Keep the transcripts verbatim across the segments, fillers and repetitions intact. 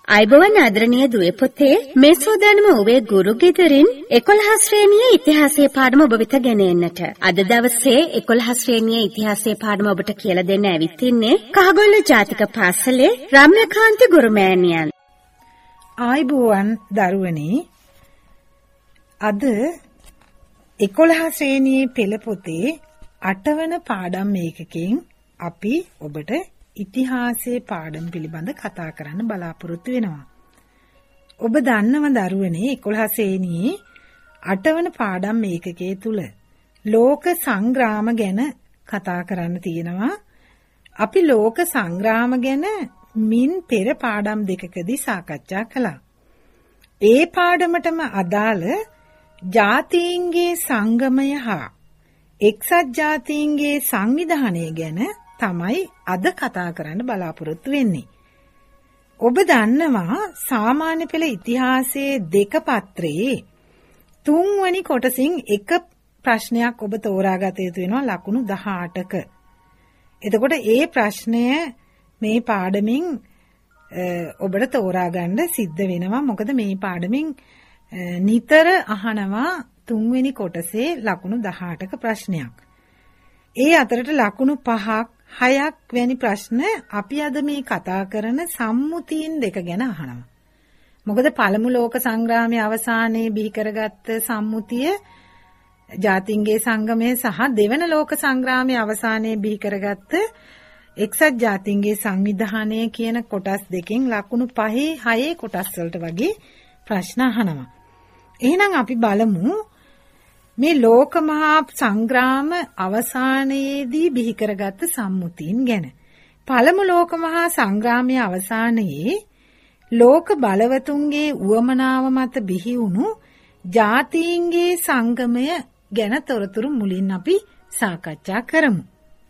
අයිබෝවන් ආදරණීය දුවේ පුතේ මේ සෝදානම ඔබේ ගුරු ගෙදරින් එකොළහ ශ්‍රේණියේ ඉතිහාසයේ පාඩම ඔබ වෙත ගෙන එන්නට. අද දවසේ එකොළහ ශ්‍රේණියේ ඉතිහාසයේ පාඩම ඔබට කියලා දෙන්න ඇවිත් ඉන්නේ කහගොල්ල ජාතික පාසලේ රම්‍යකාන්ත ගුරු මෑණියන්. ආයිබෝවන් දරුවනි, අද එකොළහ ශ්‍රේණියේ පෙළ පොතේ අටවන පාඩම් මේකකින් අපි ඔබට ඉතිහාසයේ පාඩම් පිළිබඳ කතා කරන්න බලාපොරොත්තු වෙනවා. ඔබ දන්නව දරුවනේ එකොළහ ශ්‍රේණියේ අටවන පාඩම් මේකකයේ තුල ලෝක සංග්‍රාම ගැන කතා කරන්න තියෙනවා. අපි ලෝක සංග්‍රාම ගැන මින් පෙර පාඩම් දෙකකදී සාකච්ඡා කළා. ඒ පාඩමටම අදාළ ජාතීන්ගේ සංගමය හා එක්සත් ජාතීන්ගේ සංවිධානය ගැන තමයි අද කතා කරන්න බලාපොරොත්තු වෙන්නේ. ඔබ දන්නවා සාමාන්‍ය පෙළ ඉතිහාසයේ දෙක පත්‍රයේ තුන්වැනි කොටසින් එක ප්‍රශ්නයක් ඔබ තෝරාගත යුතු වෙනවා ලකුණු දහඅටක. එතකොට ඒ ප්‍රශ්නය මේ පාඩමින් ඔබට තෝරා ගන්න සිද්ධ වෙනවා. මොකද මේ පාඩමින් නිතර අහනවා තුන්වෙනි කොටසේ ලකුණු දහඅටක ප්‍රශ්නයක්. ඒ අතරට ලකුණු පහක් හයක් වැනි ප්‍රශ්න අපි අද මේ කතා කරන සම්මුතීන් දෙක ගැන අහනවා. මොකද පළමු ලෝක සංග්‍රාමයේ අවසානයේ බිහි කරගත්ත සම්මුතිය ජාතීන්ගේ සංගමය සහ දෙවන ලෝක සංග්‍රාමයේ අවසානයේ බිහි කරගත්ත එක්සත් ජාතීන්ගේ සංවිධානය කියන කොටස් දෙකෙන් ලකුණු පහේ හයේ කොටස් වලට වගේ ප්‍රශ්න අහනවා. එහෙනම් අපි බලමු මේ ලෝක මහා සංග්‍රාම අවසානයේදී බිහි කරගත්ත සම්මුතීන් ගැන. පළමු ලෝක මහා සංග්‍රාමයේ අවසානයේ ලෝක බලවතුන්ගේ උවමනාව මත බිහි වුණු ජාතීන්ගේ සංගමය ගැන තොරතුරු මුලින් අපි සාකච්ඡා කරමු.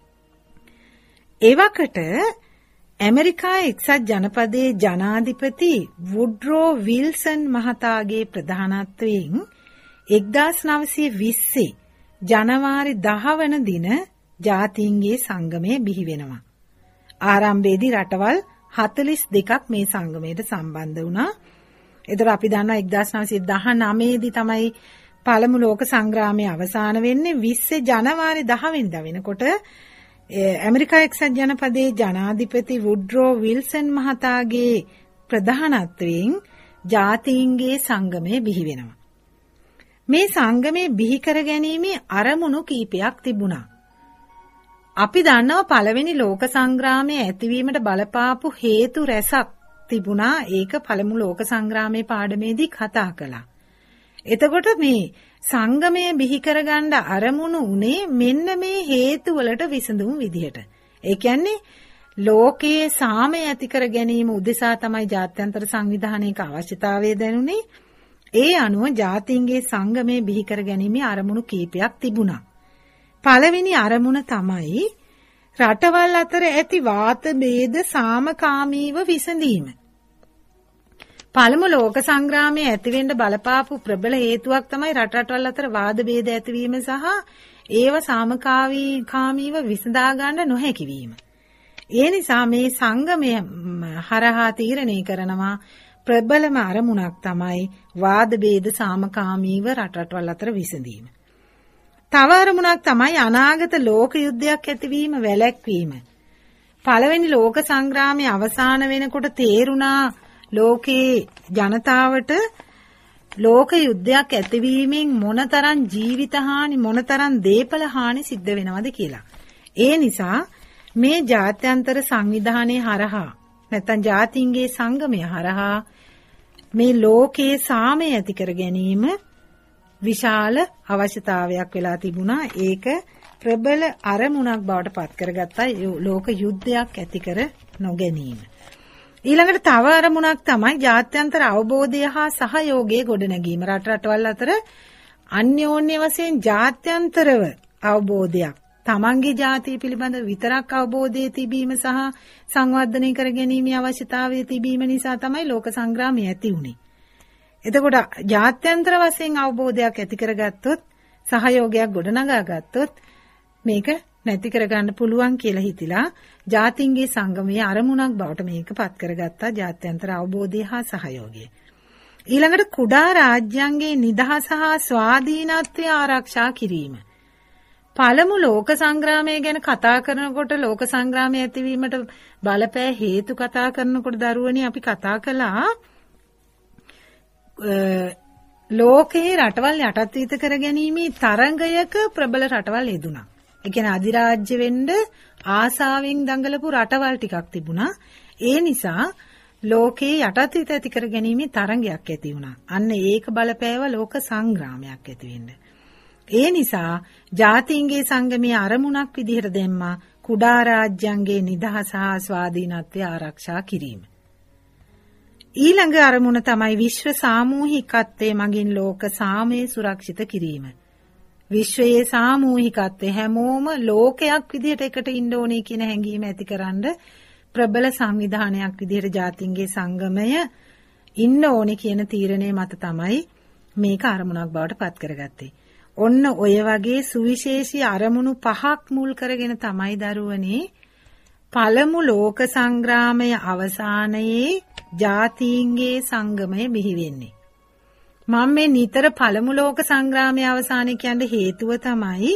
එවකට ඇමරිකා එක්සත් ජනපදයේ ජනාධිපති වුඩ්රෝ විල්සන් මහතාගේ ප්‍රධානත්වයෙන් එක්දාස් නවසිය විස්සේ ජනවාරි දහ වන දින ජාතීන්ගේ සංගමය බිහි වෙනවා. ආරම්භයේදී රටවල් හතළිස් දෙකක් මේ සංගමයට සම්බන්ධ වුණා. ඒතර අපි දන්නවා එක්දාස් නවසිය දහනවය දී තමයි පළමු ලෝක සංග්‍රාමයේ අවසාන වෙන්නේ. විස්සේ ජනවාරි දහ වෙනිදා වෙනකොට ඇමරිකා එක්සත් ජනපදයේ ජනාධිපති වුඩ්රෝ විල්සන් මහතාගේ ප්‍රධානත්වයෙන් ජාතීන්ගේ සංගමය බිහි වෙනවා. මේ සංගමේ බිහි කර ගැනීමේ අරමුණු කීපයක් තිබුණා. අපි දන්නවා පළවෙනි ලෝක සංග්‍රාමයේ ඇතිවීමට බලපාපු හේතු රැසක් තිබුණා. ඒක පළමු ලෝක සංග්‍රාමයේ පාඩමේදී කතා කළා. එතකොට මේ සංගමය බිහි කරගන්න අරමුණු උනේ මෙන්න මේ හේතු වලට විසඳුම් විදිහට. ඒ කියන්නේ ලෝකයේ සාමය ඇති කර ගැනීම උදෙසා තමයි ජාත්‍යන්තර සංවිධානයක අවශ්‍යතාවය දැනුනේ. ඒ අනුව ජාතීන්ගේ සංගමය බිහි කර ගැනීමේ අරමුණු කීපයක් තිබුණා. පළවෙනි අරමුණ තමයි රටවල් අතර ඇති වාත ભેද සාමකාමීව විසඳීම. පළමු ලෝක සංග්‍රාමයේ ඇතිවෙන්න බලපාපු ප්‍රබල හේතුවක් තමයි රට රටවල් අතර වාද ભેද ඇතිවීම සහ ඒව සාමකාමීව විසඳා ගන්න නොහැකි වීම. ඒ නිසා මේ සංගමය හරහා තීරණය කරනවා ප්‍රබලම අරමුණක් තමයි වාද ભેද සාමකාමීව රට රටවල් අතර විසඳීම. තව අරමුණක් තමයි අනාගත ලෝක යුද්ධයක් ඇතිවීම වැළැක්වීම. පළවෙනි ලෝක සංග්‍රාමයේ අවසාන වෙනකොට තේරුණා ලෝකේ ජනතාවට ලෝක යුද්ධයක් ඇතිවීමෙන් මොනතරම් ජීවිත හානි මොනතරම් දේපල හානි සිද්ධ වෙනවද කියලා. ඒ නිසා මේ ජාත්‍යන්තර සංවිධානයේ හරහා නැත්නම් ජාතීන්ගේ සංගමය හරහා මේ ලෝකයේ සාමය ඇති කර ගැනීම විශාල අවශ්‍යතාවයක් වෙලා තිබුණා. ඒක ප්‍රබල අරමුණක් බවට පත් කරගත්තා ලෝක යුද්ධයක් ඇති කර නොගැනීම. ඊළඟට තව අරමුණක් තමයි ජාත්‍යන්තර අවබෝධය හා සහයෝගයේ ගොඩනැගීම. රට රටවල් අතර අන්‍යෝන්‍ය වශයෙන් ජාත්‍යන්තරව අවබෝධයක් තමන්ගේ ජාතිය පිළිබඳ විතරක් අවබෝධය තිබීම සහ සංවර්ධනය කර ගැනීමේ අවශ්‍යතාවය තිබීම නිසා තමයි ලෝක සංග්‍රාමය ඇති වුනේ. එතකොට ජාත්‍යන්තර වශයෙන් අවබෝධයක් ඇති කරගත්තොත් සහයෝගයක් ගොඩනගා ගත්තොත් මේක නැති කරගන්න පුළුවන් කියලා හිතිලා ජාතීන්ගේ සංගමයේ අරමුණක් බවට මේක පත් කරගත්තා ජාත්‍යන්තර අවබෝධය හා සහයෝගය. ඊළඟට කුඩා රාජ්‍යයන්ගේ නිදහස හා ස්වාධීනත්වය ආරක්ෂා කිරීම. පළමු ලෝක සංග්‍රාමය ගැන කතා කරනකොට ලෝක සංග්‍රාමය ඇතිවීමට බලපෑ හේතු කතා කරනකොට දරුවනේ අපි කතා කළා ලෝකේ රටවල් යටත්විත කර ගැනීමේ තරංගයක ප්‍රබල රටවල් යෙදුණා. ඒ කියන්නේ අධිරාජ්‍ය වෙන්න ආසාවෙන් දඟලපු රටවල් ටිකක් තිබුණා. ඒ නිසා ලෝකේ යටත්විත ඇති කර ගැනීමේ තරංගයක් ඇති වුණා. අන්න ඒක බලපෑව ලෝක සංග්‍රාමයක් ඇති වෙන්න. ඒ නිසා ජාතීන්ගේ සංගමයේ අරමුණක් විදිහට දැම්මා කුඩා රාජ්‍යයන්ගේ නිදහස හා ස්වාධීනත්වය ආරක්ෂා කිරීම. ඊළඟ අරමුණ තමයි විශ්ව සාමූහිකත්වයේ මගින් ලෝක සාමය සුරක්ෂිත කිරීම. විශ්වයේ සාමූහිකත්වය හැමෝම ලෝකයක් විදිහට එකට ඉන්න ඕනේ කියන හැඟීම ඇතිකරන ප්‍රබල සංවිධානයක් විදිහට ජාතීන්ගේ සංගමය ඉන්න ඕනේ කියන තීරණය මත තමයි මේක අරමුණක් බවට පත් කරගත්තේ. ඔන්න ඔය වගේ සුවිශේෂී අරමුණු පහක් මුල් කරගෙන තමයි දරුවනේ පළමු ලෝක සංග්‍රාමය අවසානයේ ජාතීන්ගේ සංගමය බිහි වෙන්නේ. මම මේ නිතර පළමු ලෝක සංග්‍රාමයේ අවසානයේ කියන්නේ හේතුව තමයි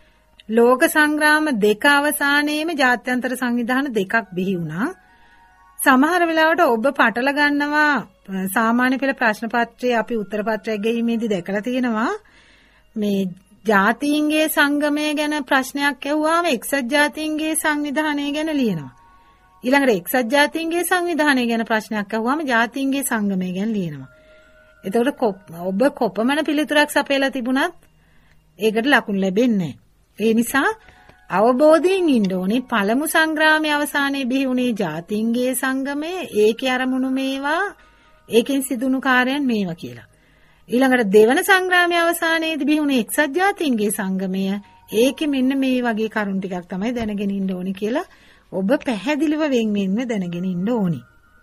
ලෝක සංග්‍රාම දෙක අවසානයේම ජාත්‍යන්තර සංවිධාන දෙකක් බිහි වුණා. සමහර වෙලාවට ඔබ පටල ගන්නවා සාමාන්‍ය පෙළ ප්‍රශ්න පත්‍රයේ අපි උත්තර පත්‍රයක් ගෙීමේදී දැකලා තියෙනවා මේ ජාතීන්ගේ සංගමය ගැන ප්‍රශ්නයක් ඇහුවාම එක්සත් ජාතීන්ගේ සංවිධානය ගැන ලියනවා. ඊළඟට එක්සත් ජාතීන්ගේ සංවිධානය ගැන ප්‍රශ්නයක් ඇහුවාම ජාතීන්ගේ සංගමය ගැන ලියනවා. එතකොට ඔබ කොපමණ පිළිතුරක් සපයලා තිබුණත් ඒකට ලකුණු ලැබෙන්නේ නැහැ. ඒ නිසා අවබෝධයෙන් ඉන්න ඕනේ පළමු සංග්‍රාමයේ අවසානයේ බිහි වුණේ ජාතීන්ගේ සංගමය ඒකේ අරමුණු මේවා ඒකෙන් සිදුණු කාර්යයන් මේවා කියලා. ඊළඟට දෙවන සංග්‍රාමයේ අවසානයේදී බිහි එක්සත් ජාතීන්ගේ සංගමය ඒකෙ මෙන්න මේ වගේ කරුණු ටිකක් තමයි දැනගෙන ඉන්න ඕනි කියලා ඔබ පැහැදිලිව වෙන් වෙන්න දැනගෙන ඉන්න ඕනි.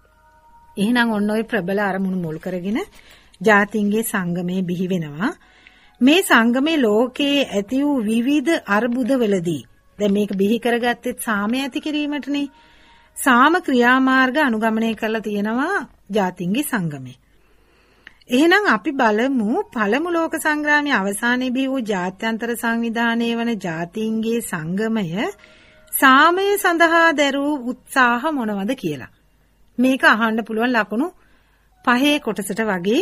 එහෙනම් ඔන්න ඔය ප්‍රබල අරමුණු මුල් කරගෙන ජාතීන්ගේ සංගමය බිහි වෙනවා. මේ සංගමේ ලෝකයේ ඇති වූ විවිධ අර්බුදවලදී දැන් මේක බිහි කරගත්තේ සාමය ඇති කිරීමටනේ. සාම ක්‍රියාමාර්ග අනුගමනය කරලා තියෙනවා ජාතීන්ගේ සංගමය. එහෙනම් අපි බලමු පළමු ලෝක සංග්‍රාමයේ අවසානයේ බිහි වූ ජාත්‍යන්තර සංවිධානයේ වන ජාතීන්ගේ සංගමය සාමය සඳහා දැරූ උත්සාහ මොනවද කියලා. මේක අහන්න පුළුවන් ලකුණු පහේ කොටසට වගේ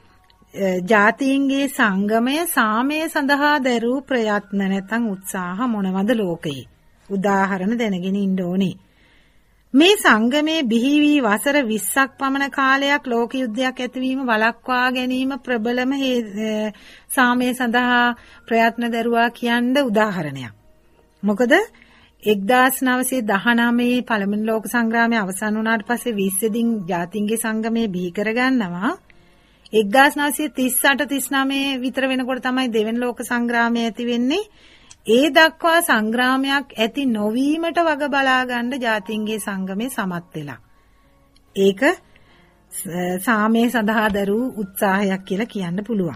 ජාතීන්ගේ සංගමය සාමය සඳහා දැරූ ප්‍රයත්න නැත්නම් උත්සාහ මොනවද ලෝකයේ. උදාහරණ දැනගෙන ඉන්න ඕනේ. මේ සංගමයේ බිහි වී වසර විස්සක් පමණ කාලයක් ලෝක යුද්ධයක් ඇතිවීම වළක්වා ගැනීම ප්‍රබලම සාමය සඳහා ප්‍රයත්න දරුවා කියන්න උදාහරණයක්. මොකද එක්දාස් නවසිය දහනවයේ පළමුවන ලෝක සංග්‍රාමය අවසන් වුණාට පස්සේ විස්සෙදින් ජාතීන්ගේ සංගමය බිහි කරගන්නවා. එක්දාස් නවසිය තිස් අට තිස් නවය විතර වෙනකොට තමයි දෙවෙනි ලෝක සංග්‍රාමය ඇති වෙන්නේ. ඒ දක්වා සංග්‍රාමයක් ඇති නොවීමට වග බලා ගන්න ජාතීන්ගේ සංගමේ සමත් වෙලා. ඒක සාමය සඳහා දරූ උත්සාහයක් කියලා කියන්න පුළුවන්.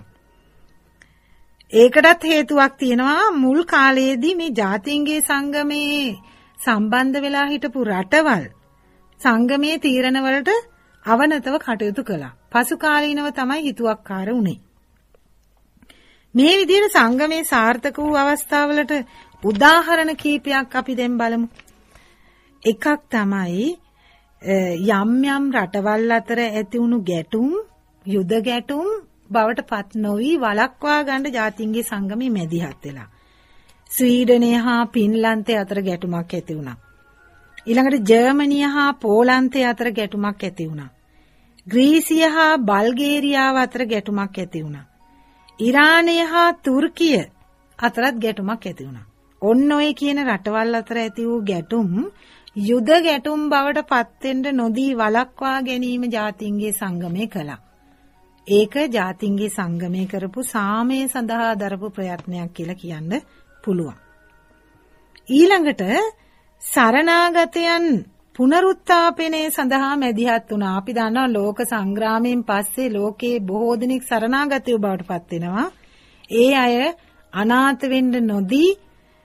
ඒකටත් හේතුවක් තියෙනවා මුල් කාලයේදී මේ ජාතීන්ගේ සංගමේ සම්බන්ධ වෙලා හිටපු රටවල් සංගමේ තීරණ වලට අවනතව කටයුතු කළා. පසු කාලීනව තමයි හිතුවක්කාර වුනේ. මේ විදිහට සංගමේ සාර්ථක වූ අවස්ථාවලට උදාහරණ කීපයක් අපි දැන් බලමු. එකක් තමයි යම් යම් රටවල් අතර ඇති වුණු ගැටුම් යුද ගැටුම් බවට පත් නොවි වළක්වා ගන්න ජාතීන්ගේ සංගමේ මැදිහත් වෙලා. ස්වීඩනය හා පින්ලන්තය අතර ගැටුමක් ඇති වුණා. ඊළඟට ජර්මනිය හා පෝලන්තය අතර ගැටුමක් ඇති වුණා. ග්‍රීසිය හා බල්ගේරියාව අතර ගැටුමක් ඇති වුණා. ඉරානය හා තුර්කිය අතරත් ගැටුමක් ඇති වුණා. ඔන්න ඔය කියන රටවල් අතර ඇති වූ ගැටුම් යුද ගැටුම් බවට පත් වෙන්න නොදී වළක්වා ගැනීම ජාතීන්ගේ සංගමය කළා. ඒක ජාතීන්ගේ සංගමය කරපු සාමය සඳහා දරපු ප්‍රයත්නයක් කියලා කියන්න පුළුවන්. ඊළඟට සරණාගතයන් පුනරුත්ථාපනය සඳහා මැදිහත් වුණා. අපි දන්නවා ලෝක සංග්‍රාමයෙන් පස්සේ ලෝකයේ බොහෝ දෙනෙක් සරණාගතයෝ බවට පත් වෙනවා. ඒ අය අනාථ වෙන්න නොදී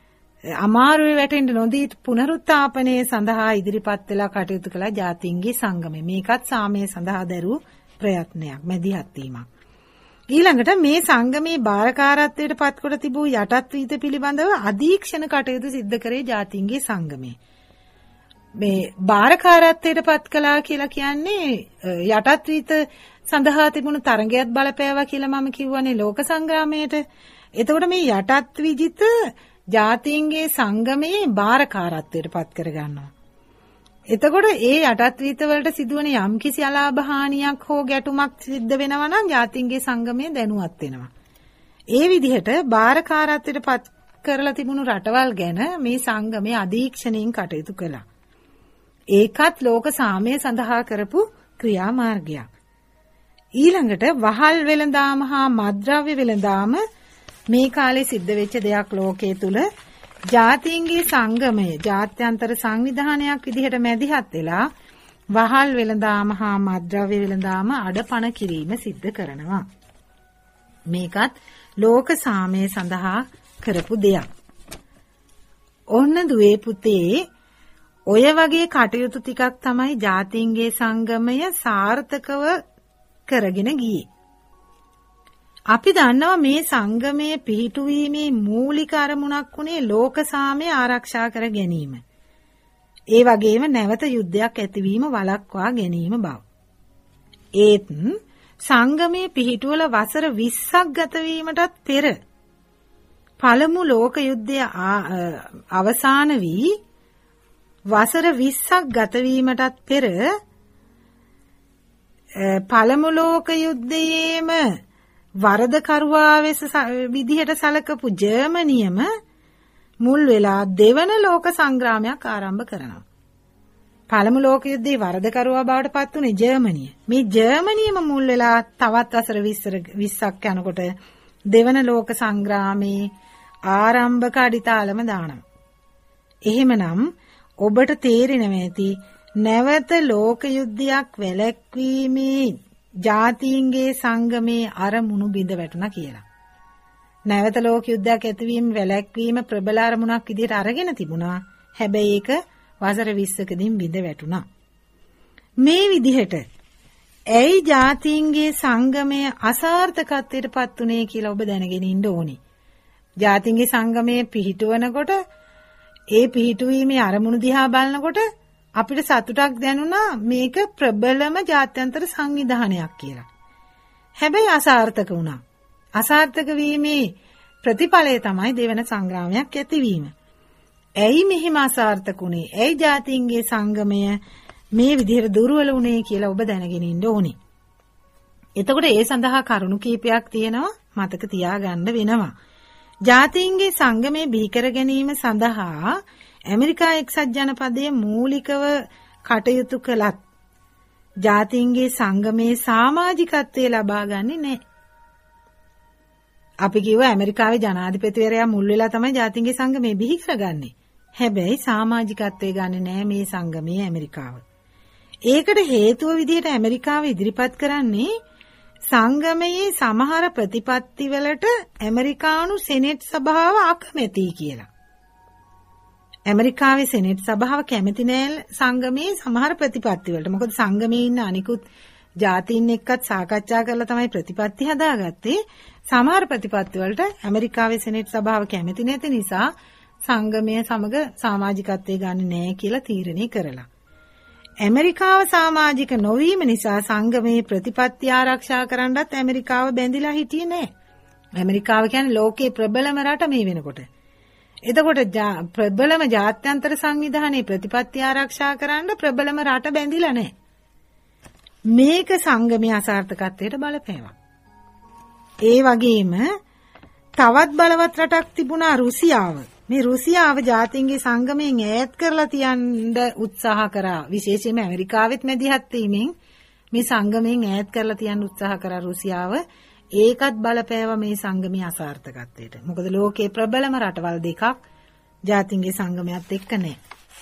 අමාරුවේ වැටෙන්න නොදී පුනරුත්ථාපනය සඳහා ඉදිරිපත් වෙලා කටයුතු කළ ජාතීන්ගේ සංගමය. මේකත් සාමය සඳහා දරූ ප්‍රයත්නයක්, මැදිහත් වීමක්. ඊළඟට මේ සංගමේ බාරකාරත්වයට පත්කොට තිබූ යටත් වීත පිළිබඳව අධීක්ෂණ කටයුතු සිද්ධ කරේ ජාතීන්ගේ සංගමය. මේ බාරකාරත්වයට පත් කළා කියලා කියන්නේ යටත් වීත සඳහා තිබුණු තරඟයත් බලපෑවා කියලා මම කියවනේ ලෝක සංග්‍රාමයට. එතකොට මේ යටත් විජිත ජාතීන්ගේ සංගමයේ බාරකාරත්වයට පත් කරගන්නවා. එතකොට ඒ යටත් වීත වලට සිදුවන යම්කිසි අලාභ හානියක් හෝ ගැටුමක් සිද්ධ වෙනවා නම් ජාතීන්ගේ සංගමය දැනුවත් වෙනවා. ඒ විදිහට බාරකාරත්වයට පත් කරලා තිබුණු රටවල් ගැන මේ සංගමය අධීක්ෂණයෙන් කටයුතු කළා. ඒකත් ලෝක සාමය සඳහා කරපු ක්‍රියාමාර්ගයක්. ඊළඟට වහල් වෙළඳාම හා මත්ද්‍රව්‍ය වෙළඳාම මේ කාලේ සිද්ධ වෙච්ච දෙයක් ලෝකයේ තුල. ජාතීන්ගේ සංගමය ජාත්‍යන්තර සංවිධානයක් විදිහට මැදිහත් වෙලා වහල් වෙළඳාම හා මත්ද්‍රව්‍ය වෙළඳාම අඩපණ කිරීම සිද්ධ කරනවා. මේකත් ලෝක සාමය සඳහා කරපු දෙයක්. ඔන්න දුවේ පුතේ, ඔය වගේ කටයුතු ටිකක් තමයි ජාතීන්ගේ සංගමය සාර්ථකව කරගෙන ගියේ. අපි දන්නවා මේ සංගමයේ පිහිටුවීමේ මූලික අරමුණක් උනේ ලෝක සාමය ආරක්ෂා කර ගැනීම. ඒ වගේම නැවත යුද්ධයක් ඇතිවීම වළක්වා ගැනීම බව. ඒත් සංගමයේ පිහිටුවල වසර විස්සක් ගත වීමටත් පෙර පළමු ලෝක යුද්ධය අවසන් වී වසර විස්සක් ගත වීමටත් පෙර පළමු ලෝක යුද්ධයේම වරදකරුවා වෙස විදිහට සැලකපු ජර්මනියම මුල් වෙලා දෙවන ලෝක සංග්‍රාමයක් ආරම්භ කරනවා. පළමු ලෝක යුද්ධයේ වරදකරුවා බවට පත් වුණේ ජර්මනිය. මේ ජර්මනියම මුල් වෙලා තවත් වසර විස්සක් යනකොට දෙවන ලෝක සංග්‍රාමයේ ආරම්භක අඩිතාලම දානවා. එහෙමනම් ඔබට තේරෙනවා ඇති නැවත ලෝක යුද්ධයක් වැළැක්වීමේ ජාතීන්ගේ සංගමේ අරමුණු බිඳ වැටුණා කියලා. නැවත ලෝක යුද්ධයක් ඇතිවීම වැළැක්වීම ප්‍රබල අරමුණක් විදිහට අරගෙන තිබුණා. හැබැයි ඒක වසර විස්සකදීම බිඳ වැටුණා. මේ විදිහට ඇයි ජාතීන්ගේ සංගමය අසාර්ථකත්වයට පත් උනේ කියලා ඔබ දැනගෙන ඉන්න ඕනේ. ජාතීන්ගේ සංගමයේ පිහිටවනකොට ඒ පිහිටුවීමේ අරමුණු දිහා බලනකොට අපිට සතුටක් දැනුණා මේක ප්‍රබලම ජාත්‍යන්තර සංවිධානයක් කියලා. හැබැයි අසාර්ථක වුණා. අසාර්ථක වීමේ ප්‍රතිඵලය තමයි දෙවන සංග්‍රාමයක් ඇතිවීම. ඇයි මෙහිම අසාර්ථක වුණේ? ඇයි ජාතීන්ගේ සංගමය මේ විදිහට දුර්වල වුණේ කියලා ඔබ දැනගෙන ඉන්න ඕනේ. එතකොට ඒ සඳහා කරුණු කීපයක් තියෙනවා මතක තියාගන්න වෙනවා. ජාතීන්ගේ සංගමය බිහි කර ගැනීම සඳහා ඇමරිකා එක්සත් ජනපදයේ මූලිකව කටයුතු කළත් ජාතීන්ගේ සංගමයේ සමාජිකත්වය ලබා ගන්නේ නැහැ. අපි කිව්වා ඇමරිකාවේ ජනාධිපතිවරයා මුල් වෙලා තමයි ජාතීන්ගේ සංගමය බිහි කරගන්නේ. හැබැයි සමාජිකත්වය ගන්නේ නැහැ මේ සංගමයේ ඇමරිකාව. ඒකට හේතුව විදිහට ඇමරිකාව ඉදිරිපත් කරන්නේ සංගමයේ සමහර ප්‍රතිපත්ති වලට ඇමරිකානු සෙනෙට් සභාව අකමැතියි කියලා. ඇමරිකාවේ සෙනෙට් සභාව කැමති නෑ සංගමයේ සමහර ප්‍රතිපත්ති වලට. මොකද සංගමයේ ඉන්න අනිකුත් ජාතීන් එක්කත් සාකච්ඡා කරලා තමයි ප්‍රතිපත්ති හදාගත්තේ. සමහර ප්‍රතිපත්ති වලට ඇමරිකාවේ සෙනෙට් සභාව කැමති නැති නිසා සංගමය සමග සමාජිකත්වයේ ගන්නේ නෑ කියලා තීරණය කරලා. ඇමරිකාව සමාජික නොවීම නිසා සංගමයේ ප්‍රතිපත්ති ආරක්ෂා කරන්නත් ඇමරිකාව බැඳිලා හිටියේ නෑ. ඇමරිකාව කියන්නේ ලෝකේ ප්‍රබලම රට මේ වෙනකොට. එතකොට ප්‍රබලම ජාත්‍යන්තර සංවිධානයේ ප්‍රතිපත්ති ආරක්ෂා කරන්න ප්‍රබලම රට බැඳිලා නැහැ. මේක සංගමයේ අසාර්ථකත්වයට බලපෑවා. ඒ වගේම තවත් බලවත් රටක් තිබුණා රුසියාව. මේ රුසියාව ජාතීන්ගේ සංගමයෙන් ඈත් කරලා තියන්න උත්සාහ කරා. විශේෂයෙන්ම ඇමරිකාවෙත් මැදිහත් වීමෙන් මේ සංගමයෙන් ඈත් කරලා තියන්න උත්සාහ කරා රුසියාව. ඒකත් බලපෑවා මේ සංගමයේ අසාර්ථකත්වයට. මොකද ලෝකේ ප්‍රබලම රටවල් දෙකක් ජාතීන්ගේ සංගමයත් එක්ක නැහැ.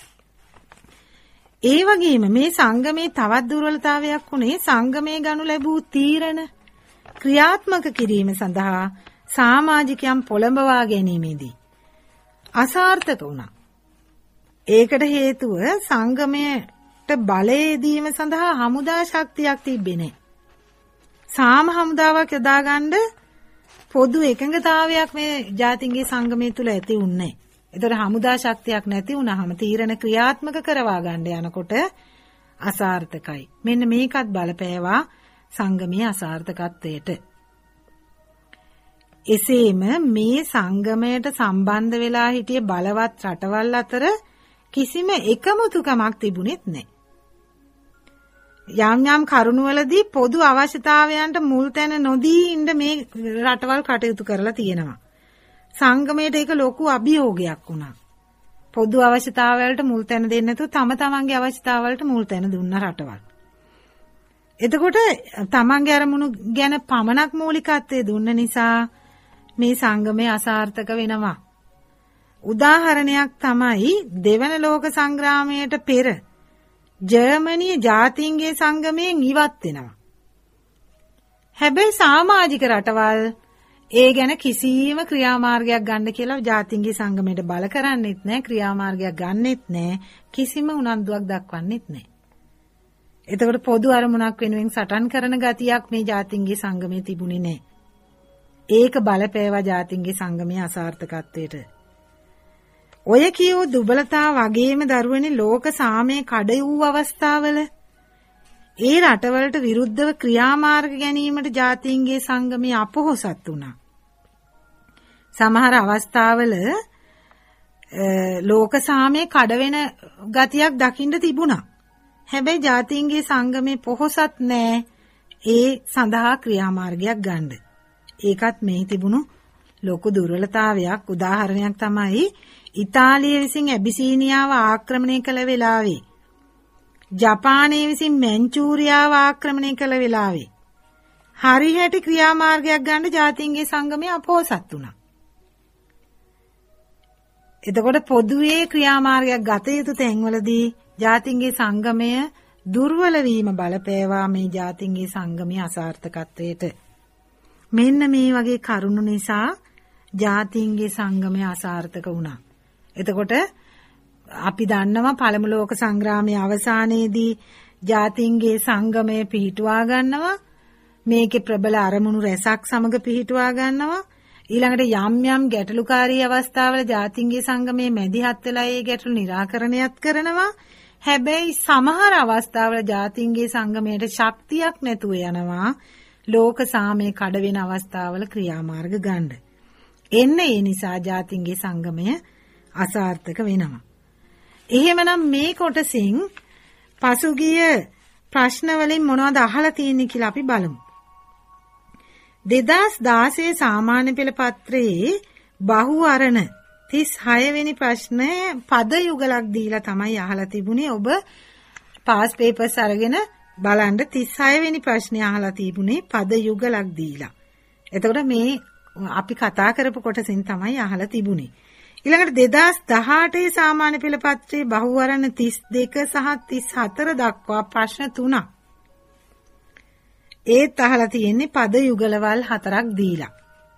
ඒ වගේම මේ සංගමේ තවත් දුර්වලතාවයක් වුණේ සංගමේ ගනු ලැබූ තීරණ ක්‍රියාත්මක කිරීම සඳහා සමාජිකයන් පොළඹවා ගැනීමේදී. අසාර්ථක වුණා. ඒකට හේතුව සංගමයට බලය දීම සඳහා හමුදා ශක්තියක් තිබෙන්නේ නැහැ. සාම හමුදාවක් යොදාගන්න පොදු එකඟතාවයක් මේ ජාතීන්ගේ සංගමය තුල ඇති වුණේ නැහැ. ඒතර හමුදා ශක්තියක් නැති වුණාම තීරණ ක්‍රියාත්මක කරවා ගන්න යනකොට අසාර්ථකයි. මෙන්න මේකත් බලපෑවා සංගමයේ අසාර්ථකත්වයට. එසේම මේ සංගමයට සම්බන්ධ වෙලා හිටිය බලවත් රටවල් අතර කිසිම එකමුතුකමක් තිබුණෙත් නැහැ. යම් යම් කරුණවලදී පොදු අවශ්‍යතාවයන්ට මුල් තැන නොදී ඉන්න මේ රටවල් කටයුතු කරලා තියෙනවා. සංගමයට ඒක ලොකු අභියෝගයක් වුණා. පොදු අවශ්‍යතාවවලට මුල් තැන දෙන්නේ නැතුව තම තමන්ගේ අවශ්‍යතාවවලට මුල් තැන දුන්න රටවල්. එතකොට තමන්ගේ අරමුණු ගැන පමණක් මූලිකත්වයේ දුන්න නිසා මේ සංගමය අසාර්ථක වෙනවා. උදාහරණයක් තමයි දෙවන ලෝක සංග්‍රාමයට පෙර ජර්මනිය ජාතීන්ගේ සංගමයෙන් ඉවත් වෙනවා. හැබැයි සමාජික රටවල් ඒ ගැන කිසිම ක්‍රියාමාර්ගයක් ගන්න කියලා ජාතීන්ගේ සංගමයට බල කරන්නෙත් නැහැ, ක්‍රියාමාර්ගයක් ගන්නෙත් නැහැ, කිසිම උනන්දුවක් දක්වන්නෙත් නැහැ. එතකොට පොදු අරමුණක් වෙනුවෙන් සටන් කරන ගතියක් මේ ජාතීන්ගේ සංගමයේ තිබුණේ නැහැ. ඒක බලපෑවා ජාතීන්ගේ සංගමයේ අසාර්ථකත්වයට. ඔය කියෝ දුබලතා වගේම දරුවනේ ලෝක සාමයේ කඩ වූ අවස්ථාවල ඒ රටවලට විරුද්ධව ක්‍රියාමාර්ග ගැනීමට ජාතීන්ගේ සංගමයේ අපොහොසත් වුණා. සමහර අවස්ථාවල ලෝක සාමයේ කඩ වෙන ගතියක් දකින්න තිබුණා. හැබැයි ජාතීන්ගේ සංගමේ පොහොසත් නෑ ඒ සඳහා ක්‍රියාමාර්ගයක් ගන්න. ඒකත් මේ තිබුණු ලොකු දුර්වලතාවයක්. උදාහරණයක් තමයි ඉතාලිය විසින් ඇබිසීනියාව ආක්‍රමණය කළ වෙලාවේ ජපානය විසින් මැන්චූරියාව ආක්‍රමණය කළ වෙලාවේ හරියට ක්‍රියාමාර්ගයක් ගන්න ජාතීන්ගේ සංගමය අපොහොසත් වුණා. එතකොට පොදුවේ ක්‍රියාමාර්ගයක් ගත යුතු තැන්වලදී ජාතීන්ගේ සංගමය දුර්වල වීම බලපෑවා මේ ජාතීන්ගේ සංගමයේ අසාර්ථකත්වයට. මෙන්න මේ වගේ කරුණු නිසා ජාතීන්ගේ සංගමය අසාර්ථක වුණා. එතකොට අපි දන්නවා පළමු ලෝක සංග්‍රාමයේ අවසානයේදී ජාතීන්ගේ සංගමය පිහිටුවා ගන්නවා. මේකේ ප්‍රබල අරමුණු රැසක් සමග පිහිටුවා ගන්නවා. ඊළඟට යම් යම් ගැටලුකාරී අවස්ථාවල ජාතීන්ගේ සංගමයේ මැදිහත් වෙලා ඒ ගැටලු निराකරණයත් කරනවා. හැබැයි සමහර අවස්ථාවල ජාතීන්ගේ සංගමයට ශක්තියක් නැතුව යනවා. ලෝක සාමයේ කඩ වෙන අවස්ථාවල ක්‍රියාමාර්ග ගන්න. එන්න ඒ නිසා ජාතීන්ගේ සංගමය අසාර්ථක වෙනවා. එහෙමනම් මේ කොටසින් පසුගිය ප්‍රශ්න වලින් මොනවද අහලා තියෙන්නේ කියලා අපි බලමු. දෙදාස් දාසය සාමාන්‍ය පෙළ පත්‍රයේ බහුවරණ තිස් හය වෙනි ප්‍රශ්නය පද යුගලක් දීලා තමයි අහලා තිබුණේ. ඔබ පාස් පේපර්ස් අරගෙන බලන්න තිස් හය වෙනි ප්‍රශ්නේ අහලා තිබුණේ පද යුගලක් දීලා. එතකොට මේ අපි කතා කරපු කොටසින් තමයි අහලා තිබුණේ. ඊළඟට දෙදාස් දහඅටේ සාමාන්‍ය පෙළ පත්‍රයේ බහුවරණ තිස් දෙක සහ තිස් හතර දක්වා ප්‍රශ්න තුනක්. ඒත් අහලා තියෙන්නේ පද යුගලවල් හතරක් දීලා.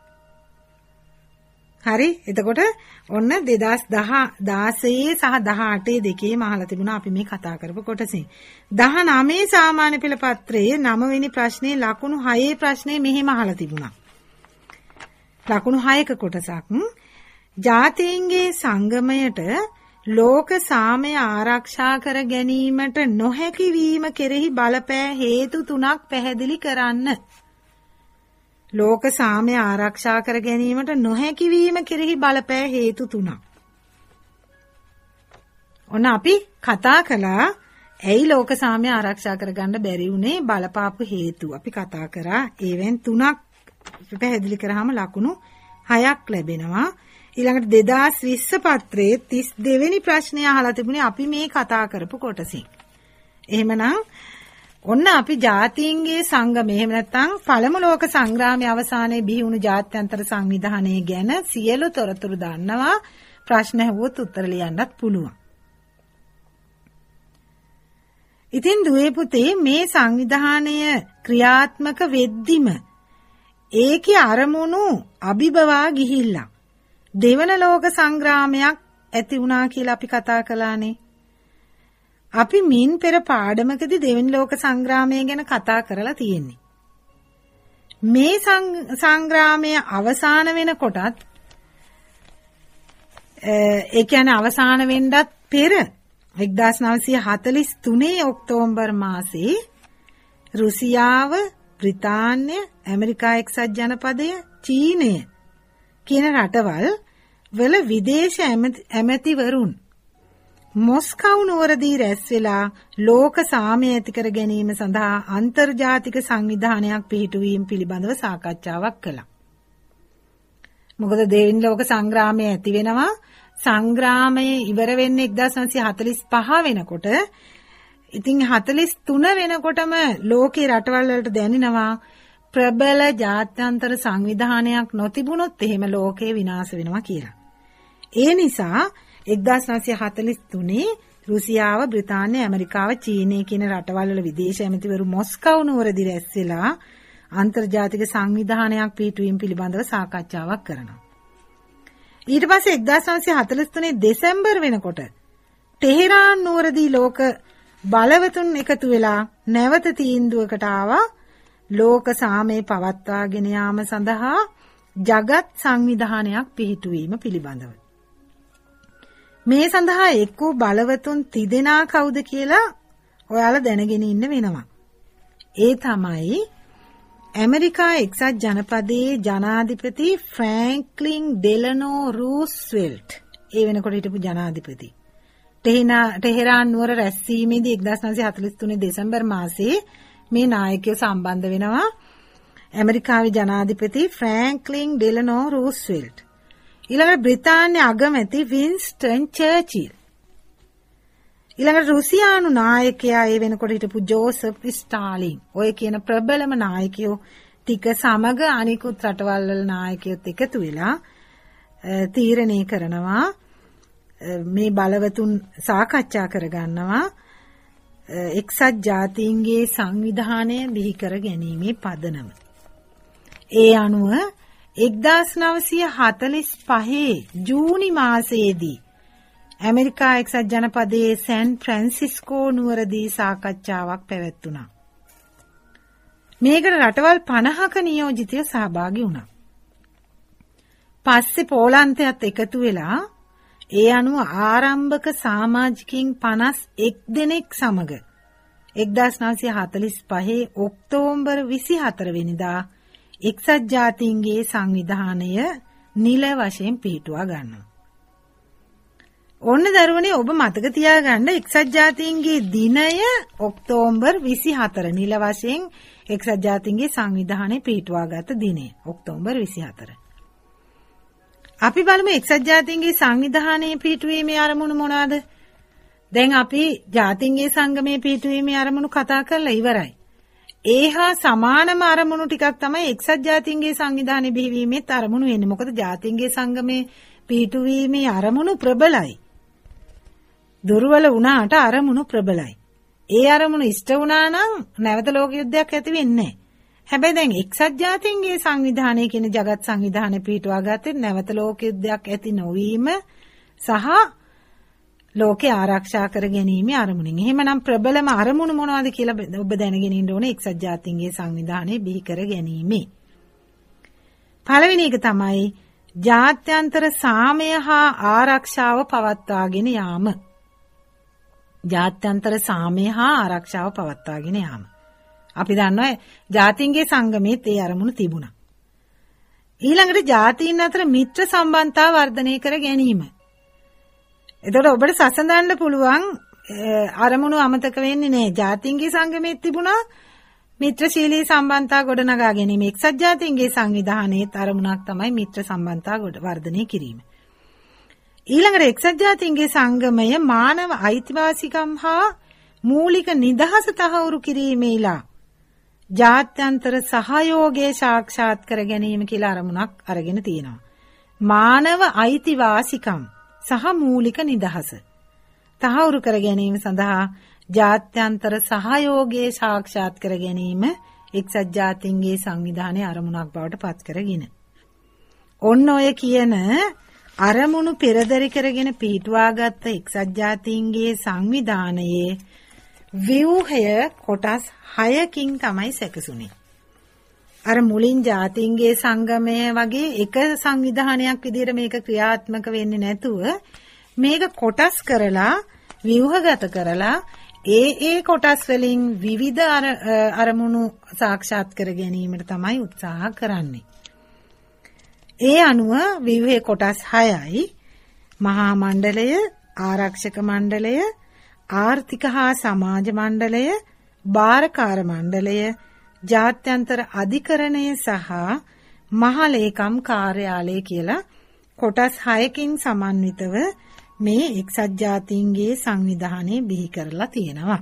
හරි. එතකොට ඔන්න දෙදාස් දාසයේ සහ දහඅටේ දෙකේම අහලා තිබුණා අපි මේ කතා කරපු කොටසින්. දහනවයේ සාමාන්‍ය පෙළ පත්‍රයේ නව වෙනි ප්‍රශ්නේ ලකුණු හයේ ප්‍රශ්නේ මෙහෙම අහලා තිබුණා. ලකුණු හයක කොටසක් ජාතීන්ගේ සංගමයට ලෝක සාමය ආරක්ෂා කර ගැනීමට නොහැකි වීම කෙරෙහි බලපෑ හේතු තුනක් පැහැදිලි කරන්න. ලෝක සාමය ආරක්ෂා කර ගැනීමට නොහැකි වීම කෙරෙහි බලපෑ හේතු තුනක්. ඔන්න අපි කතා කළා ඇයි ලෝක සාමය ආරක්ෂා කරගන්න බැරි වුණේ බලපාපු හේතු. අපි කතා කරා ඒවෙන් තුනක් පැහැදිලි කරාම ලකුණු හයක් ලැබෙනවා. ඊළඟට දෙදාස් විස්ස පත්‍රයේ තිස් දෙවෙනි ප්‍රශ්නය අහලා තිබුණේ අපි මේ කතා කරපු කොටසින්. එහෙමනම් ඔන්න අපි ජාතීන්ගේ සංගමය එහෙම නැත්නම් පළමු ලෝක සංග්‍රාමයේ අවසානයේ බිහි වුණු ජාත්‍යන්තර සංවිධානය ගැන සියලු තොරතුරු දන්නවා. ප්‍රශ්න ඇහුවොත් උත්තර ලියන්නත් පුළුවන්. ඉතින් දුවේ පුතේ මේ සංවිධානය ක්‍රියාත්මක වෙද්දිම ඒකේ අරමුණු අභිබවා ගිහිල්ලා දෙවන ලෝක සංග්‍රාමයක් ඇති වුණා කියලා අපි කතා කළානේ. අපි මින් පෙර පාඩමකදී දෙවන ලෝක සංග්‍රාමය ගැන කතා කරලා තියෙන්නේ. මේ සංග්‍රාමය අවසන් වෙනකොටත් ඒ කියන්නේ අවසන් වෙන්නත් පෙර එක්දාස් නවසිය හතළිස් තුනේ ඔක්තෝබර් මාසයේ රුසියාව, බ්‍රිතාන්‍ය, ඇමරිකා එක්සත් ජනපදය, චීනය කියන රටවල් වල විදේශ ඇමතිවරුන් මොස්කව් නුවරදී රැස් වෙලා ලෝක සාමය ඇති කර ගැනීම සඳහා අන්තර්ජාතික සංවිධානයක් පිහිටුවීම පිළිබඳව සාකච්ඡාවක් කළා. මොකද දෙවෙනි ලෝක සංග්‍රාමය ඇති වෙනවා. සංග්‍රාමය ඉවර වෙන්නේ එක්දාස් නවසිය හතළිස් පහ වෙනකොට. ඉතින් හතළිස් තුන වෙනකොටම ලෝකේ රටවල් වලට දැනෙනවා ප්‍රබල ජාත්‍යන්තර සංවිධානයක් නොතිබුණොත් එහෙම ලෝකේ විනාශ වෙනවා කියලා. ඒ නිසා එක්දාස් නවසිය හතළිස් තුනේ රුසියාව, බ්‍රිතාන්‍ය, ඇමරිකාව, චීනය කියන රටවල් වල විදේශ ඇමතිවරු මොස්කව් නුවරදී රැස් වෙලා අන්තර්ජාතික සංවිධානයක් පිහිටුවීම පිළිබඳව සාකච්ඡාවක් කරනවා. ඊට පස්සේ එක්දාස් නවසිය හතළිස් තුනේ දෙසැම්බර් වෙනකොට ටෙහෙරාන් නුවරදී ලෝක බලවතුන් එකතු වෙලා නැවත තීන්දුවකට ආවා ලෝක සාමය පවත්වාගෙන යාම සඳහා ජගත් සංවිධානයක් පිහිටුවීම පිළිබඳව. මේ සඳහා එක් වූ බලවතුන් තිදෙනා කවුද කියලා ඔයාලා දැනගෙන ඉන්න වෙනවා. ඒ තමයි ඇමරිකා එක්සත් ජනපදයේ ජනාධිපති ෆ්‍රැන්ක්ලින් ඩෙලනෝ රූස්වෙල්ට්. ඒ වෙනකොට හිටපු ජනාධිපති. ටෙහෙරාන් නුවර රැස්වීමේදී එක්දාස් නවසිය හතළිස් තුනේ දෙසැම්බර් මාසයේ මේ නායකයෝ සම්බන්ධ වෙනවා. ඇමරිකාවේ ජනාධිපති ෆ්‍රැන්ක්ලින් ඩෙලනෝ රූස්වෙල්ට්. ඊළඟට බ්‍රිතාන්‍ය අගමැති වින්ස්ටන් චර්චිල්. ඊළඟට රුසියානු නායකයා ඒ වෙනකොට හිටපු ජෝසප් ස්ටාලින්. ඔය කියන ප්‍රබලම නායකයෝ ටික සමග අනිකුත් රටවල් වල නායකයොත් එකතු වෙලා තීරණය කරනවා මේ බලවතුන් සාකච්ඡා කරගන්නවා එක්සත් ජාතීන්ගේ සංවිධානය බිහි කර ගැනීමේ පදනම. ඒ අනුව එක්දාස් නවසිය හතළිස් පහේ ජූනි මාසයේදී ඇමරිකා එක්සත් ජනපදයේ සෑන් ෆ්‍රැන්සිස්කෝ නුවරදී සාකච්ඡාවක් පැවැත්වුණා. මේකට රටවල් පනහක නියෝජිතයෝ සහභාගී වුණා. පස්සේ පෝලන්තයත් එකතු වෙලා ඒ අනුව ආරම්භක සමාජිකින් පනස් එක් දෙනෙක් සමග එක්දාස් නවසිය හතළිස් පහේ ඔක්තෝබර් විසිහතර වෙනිදා එක්සත් ජාතීන්ගේ සංවිධානය නිල වශයෙන් පිහිටුවා ගන්නවා. ඔන්න දරුවනේ ඔබ මතක තියාගන්න එක්සත් ජාතීන්ගේ දිනය ඔක්තෝබර් විසිහතර නිල වශයෙන් එක්සත් ජාතීන්ගේ සංවිධානය පිහිටුවා ගත දිනය ඔක්තෝබර් විසිහතර. අපි බලමු එක්සත් ජාතීන්ගේ සංවිධානයේ පිහිටුවීමේ අරමුණු මොනවාද? දැන් අපි ජාතීන්ගේ සංගමයේ පිහිටුවීමේ අරමුණු කතා කරලා ඉවරයි. ඒහා සමානම අරමුණු ටිකක් තමයි එක්සත් ජාතීන්ගේ සංවිධානය බිහිවීමේත් අරමුණු වෙන්නේ. මොකද ජාතීන්ගේ සංගමයේ පිහිටුවීමේ අරමුණු ප්‍රබලයි. දුර්වල වුණාට අරමුණු ප්‍රබලයි. ඒ අරමුණු ඉෂ්ට වුණා නම් නැවත ලෝක යුද්ධයක් ඇති වෙන්නේ නැහැ. හැබැයි දැන් එක්සත් ජාතීන්ගේ සංවිධානය කියන ජගත් සංවිධානය පිහිටුවා ගත්තේ නැවත ලෝක යුද්ධයක් ඇති නොවීම සහ ලෝකේ ආරක්ෂා කර ගැනීම අරමුණින්. එහෙමනම් ප්‍රබලම අරමුණු මොනවද කියලා ඔබ දැනගෙන ඉන්න ඕනේ එක්සත් ජාතීන්ගේ සංවිධානය බිහි කර ගැනීම. පළවෙනි එක තමයි ජාත්‍යන්තර සාමය හා ආරක්ෂාව පවත්වාගෙන යාම. ජාත්‍යන්තර සාමය හා ආරක්ෂාව පවත්වාගෙන යාම. අපි දන්නවා ජාතීන්ගේ සංගමයේත් ඒ අරමුණු තිබුණා. ඊළඟට ජාතීන් අතර මිත්‍ර සම්බන්ධතා වර්ධනය කර ගැනීම. එතකොට ඔබට සසඳන්න පුළුවන් අරමුණු අමතක වෙන්නේ නැහැ. ජාතීන්ගේ සංගමයේත් තිබුණා මිත්‍රශීලී සම්බන්ධතා ගොඩනගා ගැනීම. එක්සත් ජාතීන්ගේ සංවිධානයේ අරමුණක් තමයි මිත්‍ර සම්බන්ධතා වර්ධනය කිරීම. ඊළඟට එක්සත් ජාතීන්ගේ සංගමය මානව අයිතිවාසිකම් හා මූලික නිදහස තහවුරු කිරීමේලා ජාත්‍යන්තර සහයෝගය සාක්ෂාත් කර ගැනීම කියලා අරමුණක් අරගෙන තියෙනවා. මානව අයිතිවාසිකම් සහ මූලික නිදහස තහවුරු කර ගැනීම සඳහා ජාත්‍යන්තර සහයෝගය සාක්ෂාත් කර ගැනීම එක්සත් ජාතීන්ගේ සංවිධානයේ අරමුණක් බවට පත් කරගෙන. ඔන්න ඔය කියන අරමුණු පෙරදරි කරගෙන පිටුවාගත් එක්සත් ජාතීන්ගේ සංවිධානයේ ව්‍යුහය කොටස් හයකින් තමයි සැකසුනේ. අර මුලින් ජාතීන්ගේ සංගමය වගේ එක සංවිධානයක් විදිහට මේක ක්‍රියාත්මක වෙන්නේ නැතුව මේක කොටස් කරලා ව්‍යුහගත කරලා ඒ ඒ කොටස් වලින් විවිධ අරමුණු සාක්ෂාත් කර ගැනීමට තමයි උත්සාහ කරන්නේ. ඒ අනුව ව්‍යුහයේ කොටස් හයයි. මහා මණ්ඩලය, ආරක්ෂක මණ්ඩලය, ආර්ථික හා සමාජ මණ්ඩලය, භාරකාර මණ්ඩලය, ජාත්‍යන්තර අධිකරණය සහ මහලේකම් කාර්යාලය කියලා කොටස් හයකින් සමන්විතව මේ එක්සත් ජාතීන්ගේ සංවිධානය බිහි කරලා තියෙනවා.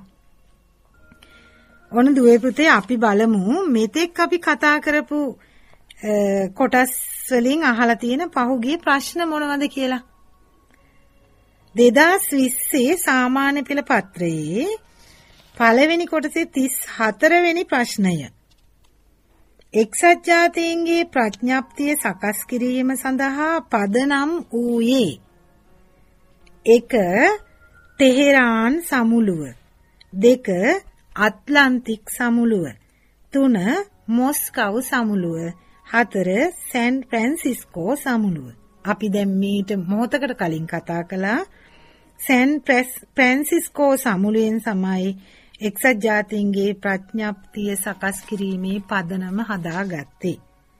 ඔන්න දුවේ පුතේ අපි බලමු මෙතෙක් අපි කතා කරපු කොටස් වලින් අහලා තියෙන පහුගිය ප්‍රශ්න මොනවද කියලා. දෙදාස් විස්සේ සාමාන්‍ය පෙළ පත්‍රයේ පළවෙනි කොටසේ තිස් හතර වෙනි ප්‍රශ්නය. එක්සත් ජාතීන්ගේ ප්‍රඥප්තිය සකස් කිරීම සඳහා පදනම් වූයේ එක ටෙහෙරාන් සමුළුව, දෙක ඇට්ලන්ටික් සමුළුව, තුන මොස්කව් සමුළුව, හතර සෑන් ෆ්‍රැන්සිස්කෝ සමුළුව. අපි දැන් මීට මොහොතකට කලින් කතා කළා සෑන් ෆ්‍රැන්සිස්කෝ සමුළුවෙන් තමයි එක්සත් ජාතීන්ගේ ප්‍රඥප්තිය සකස් කිරීමේ පදනම හදාගත්තේ.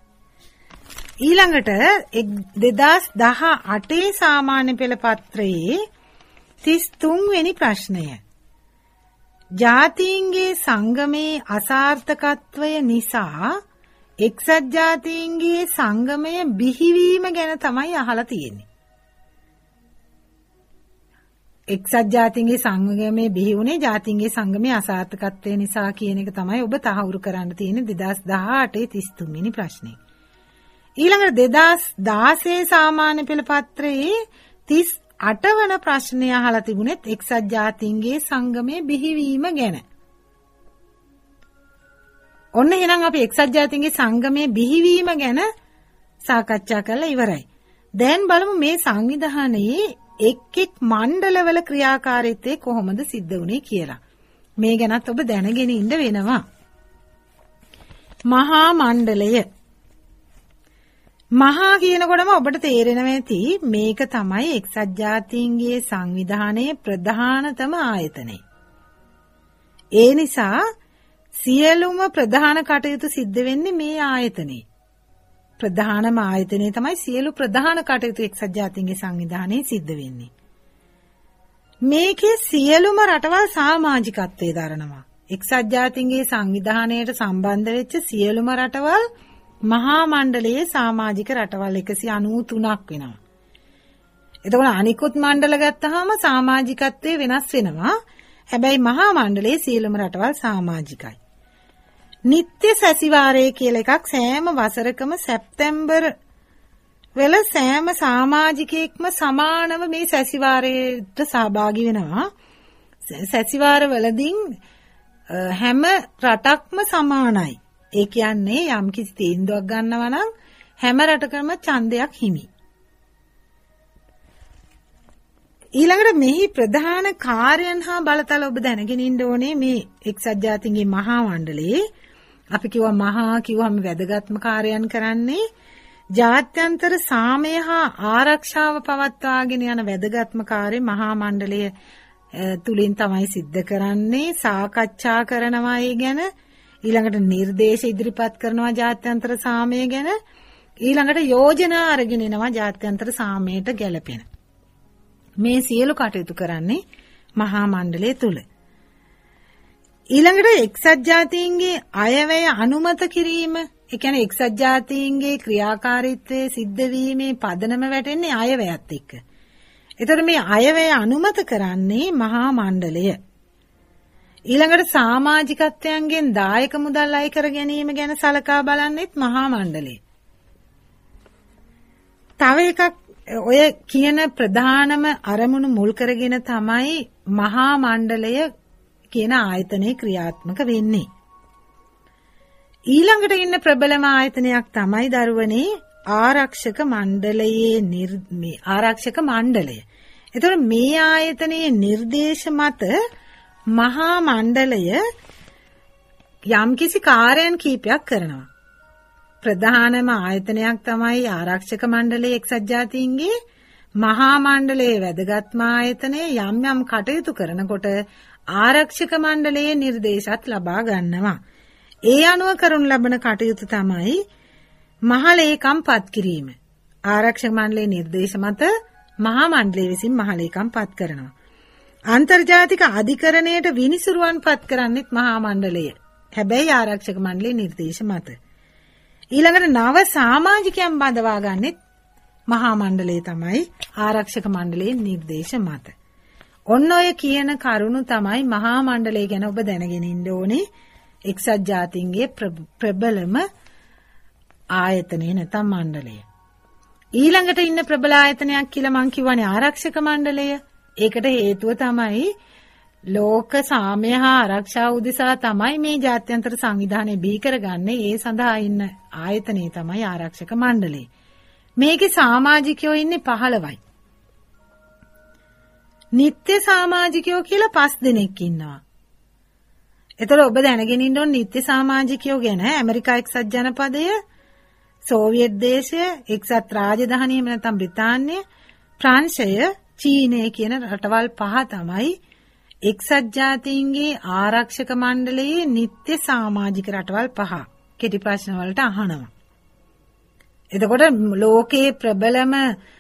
ඊළඟට දෙදාස් දහඅටේ සාමාන්‍ය පෙළ පත්‍රයේ තිස් තුන් වෙනි ප්‍රශ්නය. ජාතීන්ගේ සංගමේ අසාර්ථකත්වය නිසා එක්සත් ජාතීන්ගේ සංගමය බිහිවීම ගැන තමයි අහලා තියෙන්නේ. එක්සත් ජාතීන්ගේ සංගමය බිහි වුණේ ජාතීන්ගේ සංගමේ අසාර්ථකත්වය නිසා කියන එක තමයි ඔබ තහවුරු කරන්න තියෙන්නේ දෙදාස් දහඅටේ තිස් තුන් වෙනි ප්‍රශ්නේ. ඊළඟට දෙදාස් දාසය සාමාන්‍ය පෙළ පත්‍රයේ තිස් අට වන ප්‍රශ්නය අහලා තිබුණෙත් එක්සත් ජාතීන්ගේ සංගමය බිහිවීම ගැන. ඔන්න එහෙනම් අපි එක්සත් ජාතීන්ගේ සංගමය බිහිවීම ගැන සාකච්ඡා කරලා ඉවරයි. දැන් බලමු මේ සංවිධානයේ එක් එක් මණ්ඩලවල ක්‍රියාකාරීත්වය කොහොමද සිද්ධ වුනේ කියලා. මේ ගැනත් ඔබ දැනගෙන ඉන්න වෙනවා. මහා මණ්ඩලය. මහා කියනකොටම ඔබට තේරෙනවා ඇති මේක තමයි එක්සත් ජාතීන්ගේ සංවිධානයේ ප්‍රධානතම ආයතනය. ඒ නිසා සියලුම ප්‍රධාන කටයුතු සිද්ධ වෙන්නේ මේ ආයතනයේ. ප්‍රධානම ආයතනයේ තමයි සියලු ප්‍රධාන කටයුතු එක්සත් ජාතීන්ගේ සංවිධානයේ සිද්ධ වෙන්නේ. මේකේ සියලුම රටවල් සමාජිකත්වයේ දරනවා. එක්සත් ජාතීන්ගේ සංවිධානයට සම්බන්ධ වෙච්ච සියලුම රටවල් මහා මණ්ඩලයේ සමාජික රටවල් එකසිය අනූතුනක් වෙනවා. එතකොට අනිකුත් මණ්ඩල ගත්තාම සමාජිකත්වයේ වෙනස් වෙනවා. හැබැයි මහා මණ්ඩලයේ සියලුම රටවල් සමාජිකයි. නිත්‍ය සැසිවාරය කියලා එකක් සෑම වසරකම සැප්තැම්බර් වල සෑම සමාජිකයෙක්ම සමානව මේ සැසිවාරයට සහභාගී වෙනවා. සැසිවාර වලදී හැම රටක්ම සමානයි. ඒ කියන්නේ යම් කිසි තීන්දුවක් ගන්නවා නම් හැම රටකම ඡන්දයක් හිමි. ඊළඟට මෙහි ප්‍රධාන කාර්යයන් හා බලතල ඔබ දැනගෙන ඉන්න ඕනේ මේ එක්සත් ජාතීන්ගේ මහා මණ්ඩලයේ. අපි කිව්වා මහා කිව්වම වැදගත්ම කාර්යයන් කරන්නේ ජාත්‍යන්තර සාමය හා ආරක්ෂාව පවත්වාගෙන යන වැදගත්ම කාර්ය මහා මණ්ඩලය තුලින් තමයි සිද්ධ කරන්නේ. සාකච්ඡා කරනවා ඒ ගැන, ඊළඟට නිර්දේශ ඉදිරිපත් කරනවා ජාත්‍යන්තර සාමය ගැන, ඊළඟට යෝජනා අරගෙන එනවා ජාත්‍යන්තර සාමයට ගැලපෙන. මේ සියලු කටයුතු කරන්නේ මහා මණ්ඩලය තුල. ඊළඟට එක්සත් ජාතීන්ගේ අයවැය අනුමත කිරීම, ඒ කියන්නේ එක්සත් ජාතීන්ගේ ක්‍රියාකාරීත්වයේ සිද්ධ වීමේ පදනම වැටෙන්නේ අයවැයත් එක්ක. ඒතර මේ අයවැය අනුමත කරන්නේ මහා මණ්ඩලය. ඊළඟට සමාජිකත්වයන්ගෙන් දායක මුදල් අය කර ගැනීම ගැන සලකා බලන්නෙත් මහා මණ්ඩලය. තව එකක් ඔය කියන ප්‍රධානම අරමුණු මුල් කරගෙන තමයි මහා මණ්ඩලය කියන ආයතනයේ ක්‍රියාත්මක වෙන්නේ. ඊළඟට ඉන්න ප්‍රබලම ආයතනයක් තමයි දරුවනේ ආරක්ෂක මණ්ඩලයේ මේ ආරක්ෂක මණ්ඩලය. එතකොට මේ ආයතනයේ නිර්දේශ මත මහා මණ්ඩලය යම්කිසි කාර්යයන් කීපයක් කරනවා. ප්‍රධානම ආයතනයක් තමයි ආරක්ෂක මණ්ඩලයේ එක්සත් ජාතීන්ගේ. මහා මණ්ඩලයේ වැදගත්ම ආයතනය යම් යම් කටයුතු කරනකොට ආරක්ෂක මණ්ඩලයේ නිර්දේශත් ලබා ගන්නවා. ඒ අනුව කරනු ලබන කටයුතු තමයි මහලේකම් පත් කිරීම. ආරක්ෂක මණ්ඩලයේ නිර්දේශ මත මහා මණ්ඩලය විසින් මහලේකම් පත් කරනවා. අන්තර්ජාතික අධිකරණයට විනිසුරුවන් පත් කරන්නේත් මහා මණ්ඩලය. හැබැයි ආරක්ෂක මණ්ඩලයේ නිර්දේශ මත. ඊළඟට නව සමාජිකයන් බඳවා ගන්නෙත් මහා මණ්ඩලය තමයි ආරක්ෂක මණ්ඩලයේ නිර්දේශ මත. ඔන්න ඔය කියන කරුණු තමයි මහා මණ්ඩලය ගැන ඔබ දැනගෙන ඉන්න ඕනේ. එක්සත් ජාතීන්ගේ ප්‍රබලම ආයතනය නැත්නම් මණ්ඩලය. ඊළඟට ඉන්න ප්‍රබල ආයතනයක් කියලා මං කියවනේ ආරක්ෂක මණ්ඩලය. ඒකට හේතුව තමයි ලෝක සාමය හා ආරක්ෂාව උදෙසා තමයි මේ ජාත්‍යන්තර සංවිධානය බිහි කරගන්නේ. ඒ සඳහා ඉන්න ආයතනය තමයි ආරක්ෂක මණ්ඩලය. මේකේ සමාජිකයෝ ඉන්නේ පහළොවයි. නිත්‍ය සමාජිකයෝ කියලා පස් දෙනෙක් ඉන්නවා. එතකොට ඔබ දැනගෙන ඉන්න ඕන නිත්‍ය සමාජිකයෝ ගැන. ඇමරිකා එක්සත් ජනපදය, සෝවියට් දේශය, එක්සත් රාජධානිය නැත්නම් බ්‍රිතාන්‍ය, ප්‍රංශය, චීනය කියන රටවල් පහ තමයි එක්සත් ජාතීන්ගේ ආරක්ෂක මණ්ඩලයේ නිත්‍ය සමාජික රටවල් පහ. කෙටි ප්‍රශ්න වලට අහනවා. එතකොට ලෝකයේ ප්‍රබලම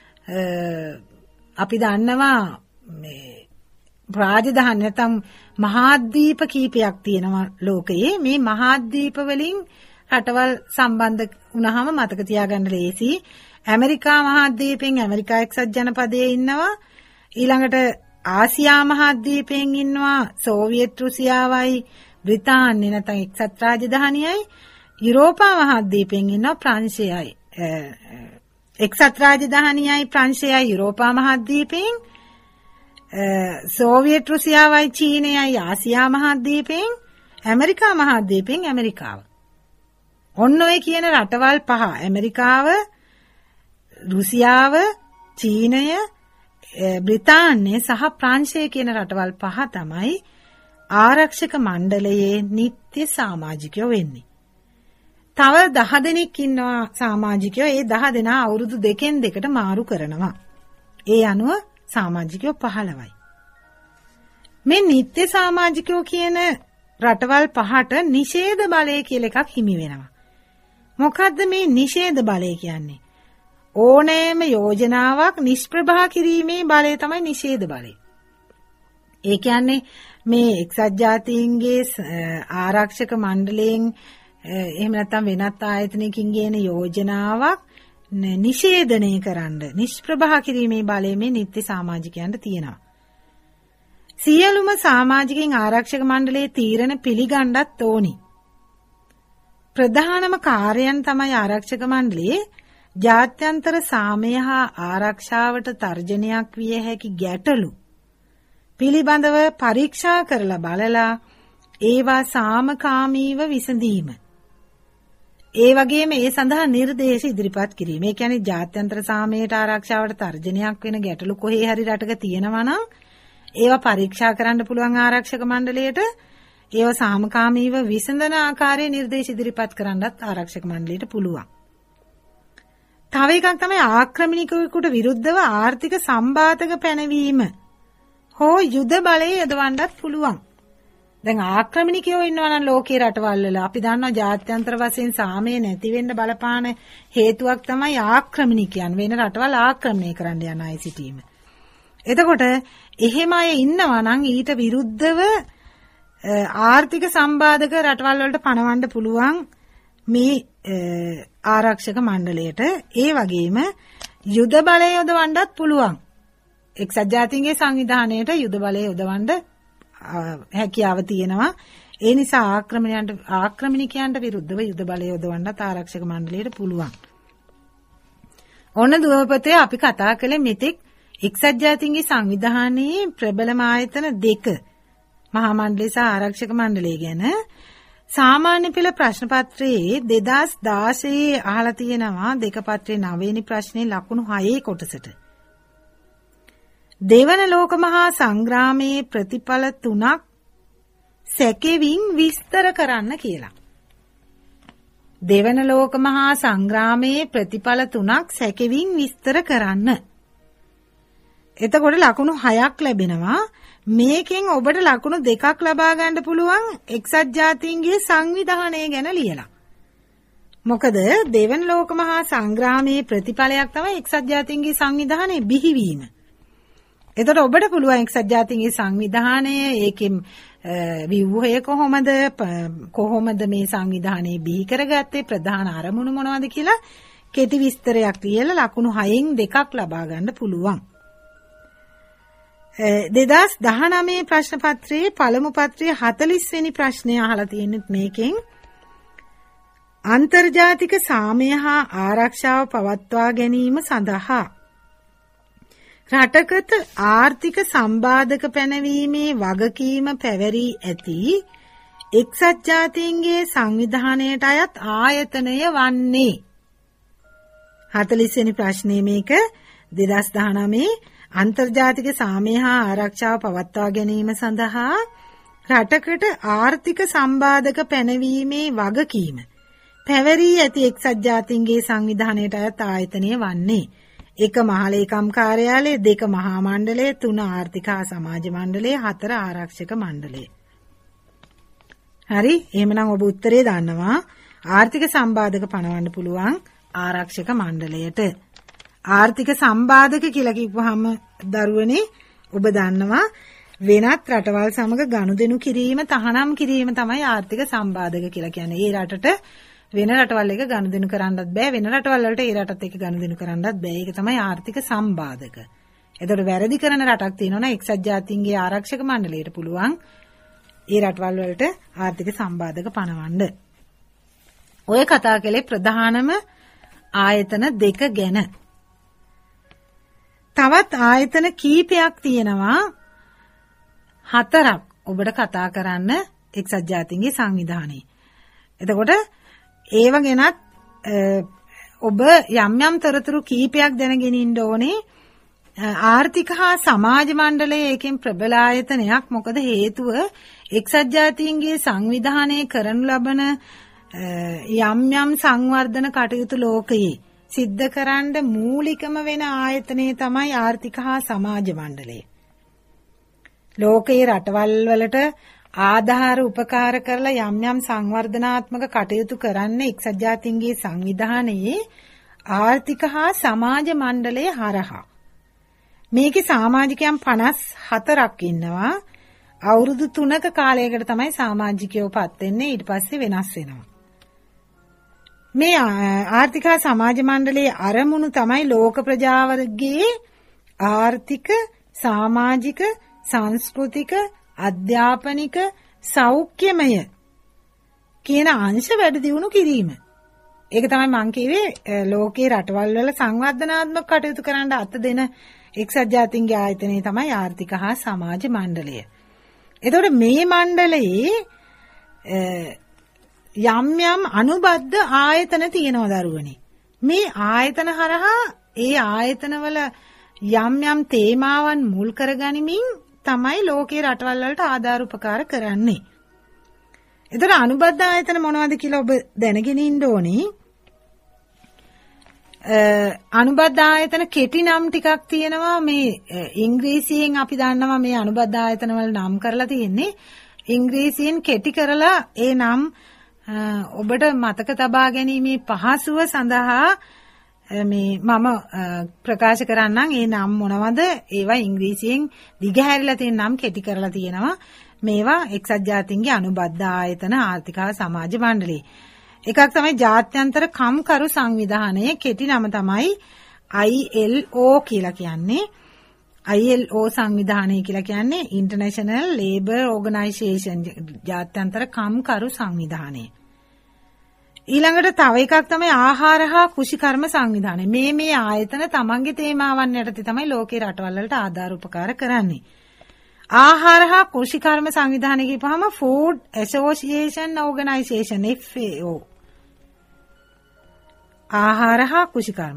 අපි දන්නවා මේ රාජධානි නැත්නම් මහාද්වීප කීපයක් තියෙනවා ලෝකයේ. මේ මහාද්වීප වලින් රටවල් සම්බන්ධ වුණාම මතක තියාගන්න ලේසි. ඇමරිකා මහාද්වීපයෙන් ඇමරිකා එක්සත් ජනපදයේ ඉන්නවා. ඊළඟට ආසියා මහාද්වීපයෙන් ඉන්නවා සෝවියට් රුසියාවයි බ්‍රිතාන්‍ය නැත්නම් එක්සත් රාජධානියයි. යුරෝපා මහාද්වීපයෙන් ඉන්නවා ප්‍රංශයයි. එක්සත් රාජධානියයි ප්‍රංශයයි යුරෝපා මහාද්වීපයෙන්. සෝවියට් රුසියාවයි චීනයයි ආසියා මහාද්වීපයෙන්. ඇමරිකා මහාද්වීපයෙන් ඇමරිකාව. ඔන්න ඔය කියන රටවල් පහ ඇමරිකාව, රුසියාව, චීනය, බ්‍රිතාන්‍ය සහ ප්‍රංශය කියන රටවල් පහ තමයි ආරක්ෂක මණ්ඩලයේ නිත්‍ය සමාජිකයෝ වෙන්නේ. තව දහ දෙනෙක් ඉන්නවා සමාජිකයෝ. ඒ දහ දෙනා අවුරුදු දෙකෙන් දෙකට මාරු කරනවා. ඒ අනුව සමාජිකයෝ පහළොවයි. මේ නිත්‍ය සමාජිකයෝ කියන රටවල් පහට නිෂේධ බලය කියලා එකක් හිමි වෙනවා. මොකද්ද මේ නිෂේධ බලය කියන්නේ? ඕනෑම යෝජනාවක් නිෂ්ප්‍රභා කිරීමේ බලය තමයි නිෂේධ බලය. ඒ කියන්නේ මේ එක්සත් ජාතීන්ගේ ආරක්ෂක මණ්ඩලයෙන් එහෙම නැත්නම් වෙනත් ආයතනයකින් ගේන යෝජනාවක් නිෂේධනය කරන්න නිෂ්ප්‍රභා කිරීමේ බලය මේ නිත්‍ය සමාජිකයන්ට තියෙනවා. සියලුම සමාජිකයන් ආරක්ෂක මණ්ඩලයේ තීරණ පිළිගන්නත් ඕනි. ප්‍රධානම කාර්යයන් තමයි ආරක්ෂක මණ්ඩලයේ ජාත්‍යන්තර සාමය හා ආරක්ෂාවට තර්ජනයක් විය හැකි ගැටලු පිළිබඳව පරීක්ෂා කරලා බලලා ඒවා සාමකාමීව විසඳීම. ඒ වගේම ඒ සඳහා නිර්දේශ ඉදිරිපත් කිරීම. ඒ කියන්නේ ජාත්‍යන්තර සාමයට ආරක්ෂාවට තර්ජනයක් වෙන ගැටලු කොහේ හරි රටක තියෙනවා නම් ඒවා පරීක්ෂා කරන්න පුළුවන් ආරක්ෂක මණ්ඩලයට. ඒවා සාමකාමීව විසඳන ආකාරයේ නිර්දේශ ඉදිරිපත් කරන්නත් ආරක්ෂක මණ්ඩලයට පුළුවන්. තව එකක් තමයි ආක්‍රමණිකයෙකුට විරුද්ධව ආර්ථික සම්බාධක පැනවීම හෝ යුද බලය යොදවන්නත් පුළුවන්. දැන් ආක්‍රමණිකයෝ ඉන්නවා නම් ලෝකේ රටවල් වල අපි දන්නවා ජාත්‍යන්තර වශයෙන් සාමය නැති වෙන්න බලපාන හේතුවක් තමයි ආක්‍රමණිකයන් වෙන රටවල් ආක්‍රමණය කරන්න යන අය සිටීම. එතකොට එහෙම අය ඉන්නවා නම් ඊට විරුද්ධව ආර්ථික සම්බාධක රටවල් වලට පනවන්න පුළුවන් මේ ආරක්ෂක මණ්ඩලයට. ඒ වගේම යුද බලය යොදවන්නත් පුළුවන්. එක්සත් ජාතීන්ගේ සංවිධානයට යුද බලය යොදවන්න හැකියාව තියෙනවා. ඒ නිසා ආක්‍රමණයන්ට ආක්‍රමණිකයන්ට විරුද්ධව යුද බලය යොදවන්නත් ආරක්ෂක මණ්ඩලයට පුළුවන්. ඔන්න දුවපතේ අපි කතා කළේ මෙතෙක් එක්සත් ජාතීන්ගේ සංවිධානයේ ප්‍රබලම ආයතන දෙක මහා මණ්ඩලය සහ ආරක්ෂක මණ්ඩලය ගැන. සාමාන්‍ය පෙළ ප්‍රශ්න පත්‍රයේ දෙදාස් දාසයේ අහලා තියෙනවා දෙක පත්‍රයේ නව වෙනි ප්‍රශ්නේ ලකුණු හයේ කොටසට. දෙවන ලෝක මහා සංග්‍රාමයේ ප්‍රතිඵල තුනක් සැකෙවින් විස්තර කරන්න කියලා. දෙවන ලෝක මහා සංග්‍රාමයේ ප්‍රතිඵල තුනක් සැකෙවින් විස්තර කරන්න. එතකොට ලකුණු හයක් ලැබෙනවා. මේකෙන් ඔබට ලකුණු දෙකක් ලබා ගන්න පුළුවන් එක්සත් ජාතීන්ගේ සංවිධානය ගැන ලියලා. මොකද දෙවන ලෝක මහා සංග්‍රාමයේ ප්‍රතිඵලයක් තමයි එක්සත් ජාතීන්ගේ සංවිධානයේ බිහිවීම. එතකොට ඔබට පුළුවන් එක්සත් ජාතීන්ගේ සංවිධානය ඒකෙන් විව්හය කොහොමද කොහොමද මේ සංවිධානය බිහි කරගත්තේ ප්‍රධාන අරමුණු මොනවද කියලා කෙටි විස්තරයක් ලියලා ලකුණු හයෙන් දෙකක් ලබා ගන්න පුළුවන්. දෙදාස් දහනවයේ ප්‍රශ්න පත්‍රයේ පළමු පත්‍රයේ හතළිස් වෙනි ප්‍රශ්නය අහලා තියෙනුත් මේකෙන් අන්තර්ජාතික සාමය හා ආරක්ෂාව පවත්වා ගැනීම සඳහා රටකට ආර්ථික සම්බාධක පැනවීමේ වගකීම පැවරී ඇති එක්සත් ජාතීන්ගේ සංවිධානයට අයත් ආයතනය වන්නේ. හතළිස් වෙනි ප්‍රශ්නේ මේක දෙදාස් දහනවයේ අන්තර්ජාතික සාමය හා ආරක්ෂාව පවත්වා ගැනීම සඳහා රටකට ආර්ථික සම්බාධක පැනවීමේ වගකීම පැවරී ඇති එක්සත් ජාතීන්ගේ සංවිධානයට අයත් ආයතනය වන්නේ. එක මහලේකම් කාර්යාලය, දෙක මහා මණ්ඩලය, තුන ආර්ථික හා සමාජ මණ්ඩලය, හතර ආරක්ෂක මණ්ඩලය. හරි, එහෙමනම් ඔබ උත්තරේ දන්නවා. ආර්ථික සම්බාධක පනවන්න පුළුවන් ආරක්ෂක මණ්ඩලයට. ආර්ථික සම්බාධක කියලා කිව්වහම දරුවනේ ඔබ දන්නවා වෙනත් රටවල් සමග ගනුදෙනු කිරීම තහනම් කිරීම තමයි ආර්ථික සම්බාධක කියලා කියන්නේ. ඒ රටට වෙන රටවල් එක ගනුදෙනු කරන්නත් බෑ, වෙන රටවල් වලට ඒ රටත් එක්ක ගනුදෙනු කරන්නත් බෑ. ඒක තමයි ආර්ථික සම්බාධක. එතකොට වැරදි කරන රටක් තියෙනවා නම් එක්සත් ජාතීන්ගේ ආරක්ෂක මණ්ඩලයට පුළුවන් ඒ රටවල් වලට ආර්ථික සම්බාධක පනවන්න. ඔය කතා කළේ ප්‍රධානම ආයතන දෙක ගැන. තවත් ආයතන කීපයක් තියෙනවා හතරක් ඔබට කතා කරන්න එක්සත් ජාතීන්ගේ සංවිධානයේ. එතකොට ඒව ගැනත් ඔබ යම් යම් තොරතුරු කීපයක් දැනගෙන ඉන්න ඕනේ. ආර්ථික හා සමාජ මණ්ඩලය ඒකෙන් ප්‍රබල ආයතනයක්. මොකද හේතුව එක්සත් ජාතීන්ගේ සංවිධානයේ කරනු ලබන යම් යම් සංවර්ධන කටයුතු ලෝකයේ සිද්ධ කරන්න මූලිකම වෙන ආයතනය තමයි ආර්ථික හා සමාජ මණ්ඩලය. ලෝකයේ රටවල් වලට ආධාර උපකාර කරලා යම් යම් සංවර්ධනාත්මක කටයුතු කරන්නේ එක්සත් ජාතීන්ගේ සංවිධානයේ ආර්ථික හා සමාජ මණ්ඩලය හරහා. මේකේ සමාජිකයන් පනස් හතරක් ඉන්නවා. අවුරුදු තුනක කාලයකට තමයි සමාජිකයෝ පත් වෙන්නේ. ඊට පස්සේ වෙනස් වෙනවා. මේ ආර්ථික හා සමාජ මණ්ඩලයේ අරමුණු තමයි ලෝක ප්‍රජාවර්ගයේ ආර්ථික, සමාජික, සංස්කෘතික, අධ්‍යාපනික, සෞඛ්‍යමය කියන අංශ වැඩි දියුණු කිරීම. ඒක තමයි මම කිව්වේ ලෝකේ රටවල් වල සංවර්ධනාත්මක කටයුතු කරන්න අත දෙන එක්සත් ජාතීන්ගේ ආයතනය තමයි ආර්ථික හා සමාජ මණ්ඩලය. එතකොට මේ මණ්ඩලයේ යම් යම් අනුබද්ධ ආයතන තියෙනවා දරුවනේ. මේ ආයතන හරහා ඒ ආයතනවල යම් යම් තේමාවන් මුල් කරගනිමින් තමයි ලෝකේ රටවල් වලට ආධාර උපකාර කරන්නේ. ඒතර අනුබද්ධ ආයතන මොනවද කියලා ඔබ දැනගෙන ඉන්න ඕනේ. අනුබද්ධ ආයතන කෙටි නම් ටිකක් තියෙනවා. මේ ඉංග්‍රීසියෙන් අපි දන්නවා මේ අනුබද්ධ ආයතන වල නම් කරලා තියෙන්නේ. ඉංග්‍රීසියෙන් කෙටි කරලා ඒ නම් ඔබට මතක තබා ගැනීමේ පහසුව සඳහා මේ මම ප්‍රකාශ කරන්නම්. ඒ නම් මොනවද? ඒවා ඉංග්‍රීසියෙන් දිගහැරිලා තියෙන නම් කෙටි කරලා තියෙනවා. මේවා එක්සත් ජාතීන්ගේ අනුබද්ධ ආයතන ආර්ථික හා සමාජ මණ්ඩලය. එකක් තමයි ජාත්‍යන්තර කම්කරු සංවිධානය. කෙටි නම තමයි I L O කියලා කියන්නේ. I L O සංවිධානය කියලා කියන්නේ International Labour Organization, ජාත්‍යන්තර කම්කරු සංවිධානය. ඊළඟට තව එකක් තමයි ආහාර හා කෘෂිකර්ම සංවිධානය. මේ මේ ආයතන තමන්ගේ තේමාවන් යටතේ තමයි ලෝකේ රටවල් වලට ආධාර උපකාර කරන්නේ. ආහාර හා කෘෂිකර්ම සංවිධානය කියපුවාම Food Association Organization F A O. ආහාර හා කෘෂිකර්ම.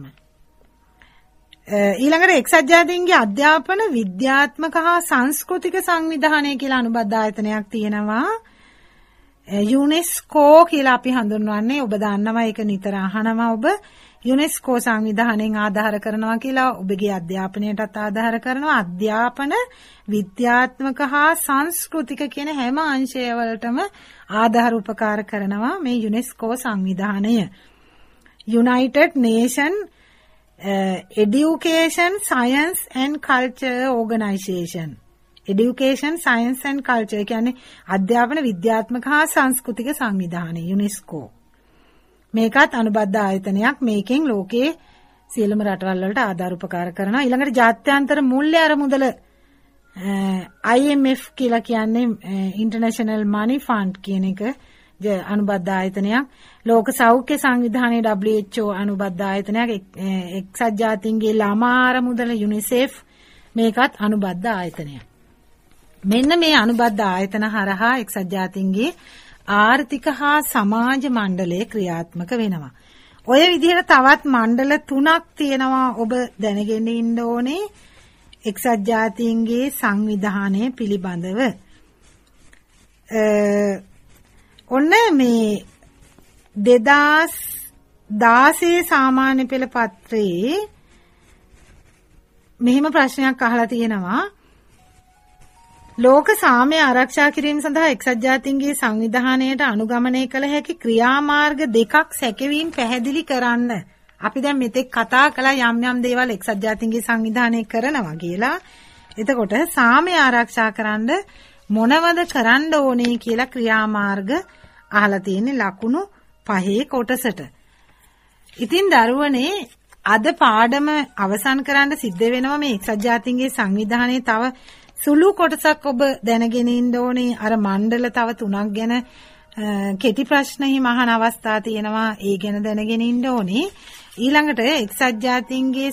ඊළඟට එක්සත් ජාතීන්ගේ අධ්‍යාපන විද්‍යාත්මක හා සංස්කෘතික සංවිධානය කියලා අනුබද්ධ ආයතනයක් තියෙනවා. යුනෙස්කෝ කියලා අපි හඳුන්වන්නේ. ඔබ දන්නවා ඒක නිතර අහනවා ඔබ. යුනෙස්කෝ සංවිධානයෙන් ආධාර කරනවා කියලා ඔබගේ අධ්‍යාපනයටත් ආධාර කරනවා. අධ්‍යාපන විද්‍යාත්මක හා සංස්කෘතික කියන හැම අංශයවලටම ආධාර උපකාර කරනවා මේ යුනෙස්කෝ සංවිධානය. United Nation uh, Education Science and Culture Organization. Education Science and Culture කියන්නේ අධ්‍යාපන විද්‍යාත්මක හා සංස්කෘතික සංවිධානය යුනෙස්කෝ. මේකත් අනුබද්ධ ආයතනයක්. මේකෙන් ලෝකයේ සියලුම රටවල් වලට ආධාර උපකාර කරනවා. ඊළඟට ජාත්‍යන්තර මූල්‍ය අරමුදල I M F කියලා කියන්නේ International Money Fund කියන එක අනුබද්ධ ආයතනයක්. ලෝක සෞඛ්‍ය සංවිධානයේ W H O අනුබද්ධ ආයතනයක්. එක්සත් ජාතීන්ගේ ළමා අරමුදල UNICEF මේකත් අනුබද්ධ ආයතනයක්. මෙන්න මේ අනුබද්ධ ආයතන හරහා එක්සත් ජාතීන්ගේ ආර්ථික හා සමාජ මණ්ඩලය ක්‍රියාත්මක වෙනවා. ඔය විදිහට තවත් මණ්ඩල තුනක් තියෙනවා ඔබ දැනගෙන ඉන්න ඕනේ එක්සත් ජාතීන්ගේ සංවිධානය පිළිබඳව. ඔන්න මේ දෙදාස් දාසේ සාමාන්‍ය පෙළ පත්‍රයේ මෙහෙම ප්‍රශ්නයක් අහලා තියෙනවා. ලෝක සාමය ආරක්ෂා කිරීම සඳහා එක්සත් ජාතීන්ගේ සංවිධානයට අනුගමනය කළ හැකි ක්‍රියාමාර්ග දෙකක් සැකවීම පැහැදිලි කරන්න. අපි දැන් මෙතෙක් කතා කළා යම් යම් දේවල් එක්සත් ජාතීන්ගේ සංවිධානය කරනවා කියලා. එතකොට සාමය ආරක්ෂා කරන්න මොනවද කරන්න ඕනේ කියලා ක්‍රියාමාර්ග අහලා තියෙන්නේ ලකුණු පහේ කොටසට. ඉතින් දරුවනේ අද පාඩම අවසන් කරන්න සිද්ධ වෙනවා මේ එක්සත් ජාතීන්ගේ සංවිධානයේ තව සුළු කොටසක් ඔබ දැනගෙන ඉන්න ඕනේ. අර මණ්ඩල තව තුනක් ගැන කෙටි ප්‍රශ්න හිම අහන අවස්ථා තියෙනවා. ඒ ගැන දැනගෙන ඉන්න ඕනේ. ඊළඟට එක්සත් ජාතීන්ගේ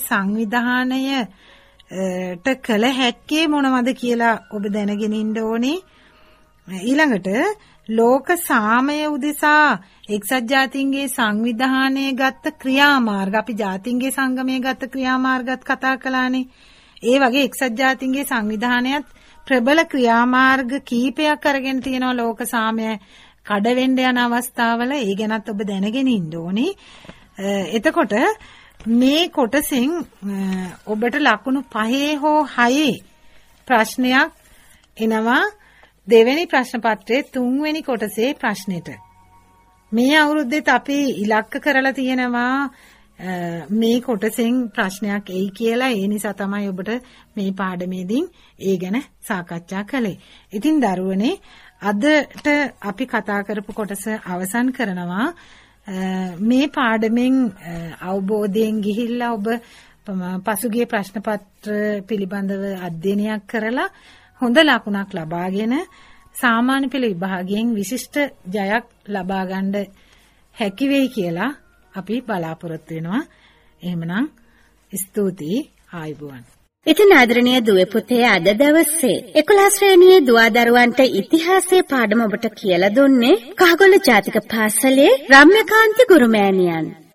සංවිධානයට කළ හැක්කේ මොනවද කියලා ඔබ දැනගෙන ඉන්න ඕනේ. ඊළඟට ලෝක සාමය උදෙසා එක්සත් ජාතීන්ගේ සංවිධානයේ ගත්ත ක්‍රියාමාර්ග අපි ජාතීන්ගේ සංගමයේ ගත්ත ක්‍රියාමාර්ගත් කතා කළානේ. ඒ වගේ එක්සත් ජාතීන්ගේ සංවිධානයත් ප්‍රබල ක්‍රියාමාර්ග කීපයක් අරගෙන තියෙනවා ලෝක සාමය කඩ වෙන්න යන අවස්ථාවල. ඒ ගැනත් ඔබ දැනගෙන ඉන්න ඕනේ. එතකොට මේ කොටසෙන් ඔබට ලකුණු පහේ හෝ හයේ ප්‍රශ්නයක් එනවා දෙවෙනි ප්‍රශ්න පත්‍රයේ තුන්වෙනි කොටසේ ප්‍රශ්නෙට. මේ අවුරුද්දේත් අපි ඉලක්ක කරලා තියෙනවා මේ කොටසෙන් ප්‍රශ්නයක් එයි කියලා. ඒ නිසා තමයි ඔබට මේ පාඩමේදී ඒ ගැන සාකච්ඡා කළේ. ඉතින් දරුවනේ අදට අපි කතා කරපු කොටස අවසන් කරනවා. මේ පාඩමෙන් අවබෝධයෙන් ගිහිල්ලා ඔබ පසුගිය ප්‍රශ්න පත්‍ර පිළිබඳව අධ්‍යයනයක් කරලා හොඳ ලකුණක් ලබාගෙන සාමාන්‍ය පෙළ විභාගයෙන් විශිෂ්ට ජයක් ලබා ගන්න හැකි වෙයි කියලා අපි බලාපොරොත්තු වෙනවා. එහෙමනම් ස්තුතියි. ආයුබෝවන්. ඉතින් ආදරණීය දුවේ පුතේ අද දවසේ එකොළහ ශ්‍රේණියේ දුවදරුවන්ට ඉතිහාසයේ පාඩම ඔබට කියලා දුන්නේ කහගොල්ල ජාතික පාසලේ රම්‍යකාන්ති ගුරුමෑණියන්.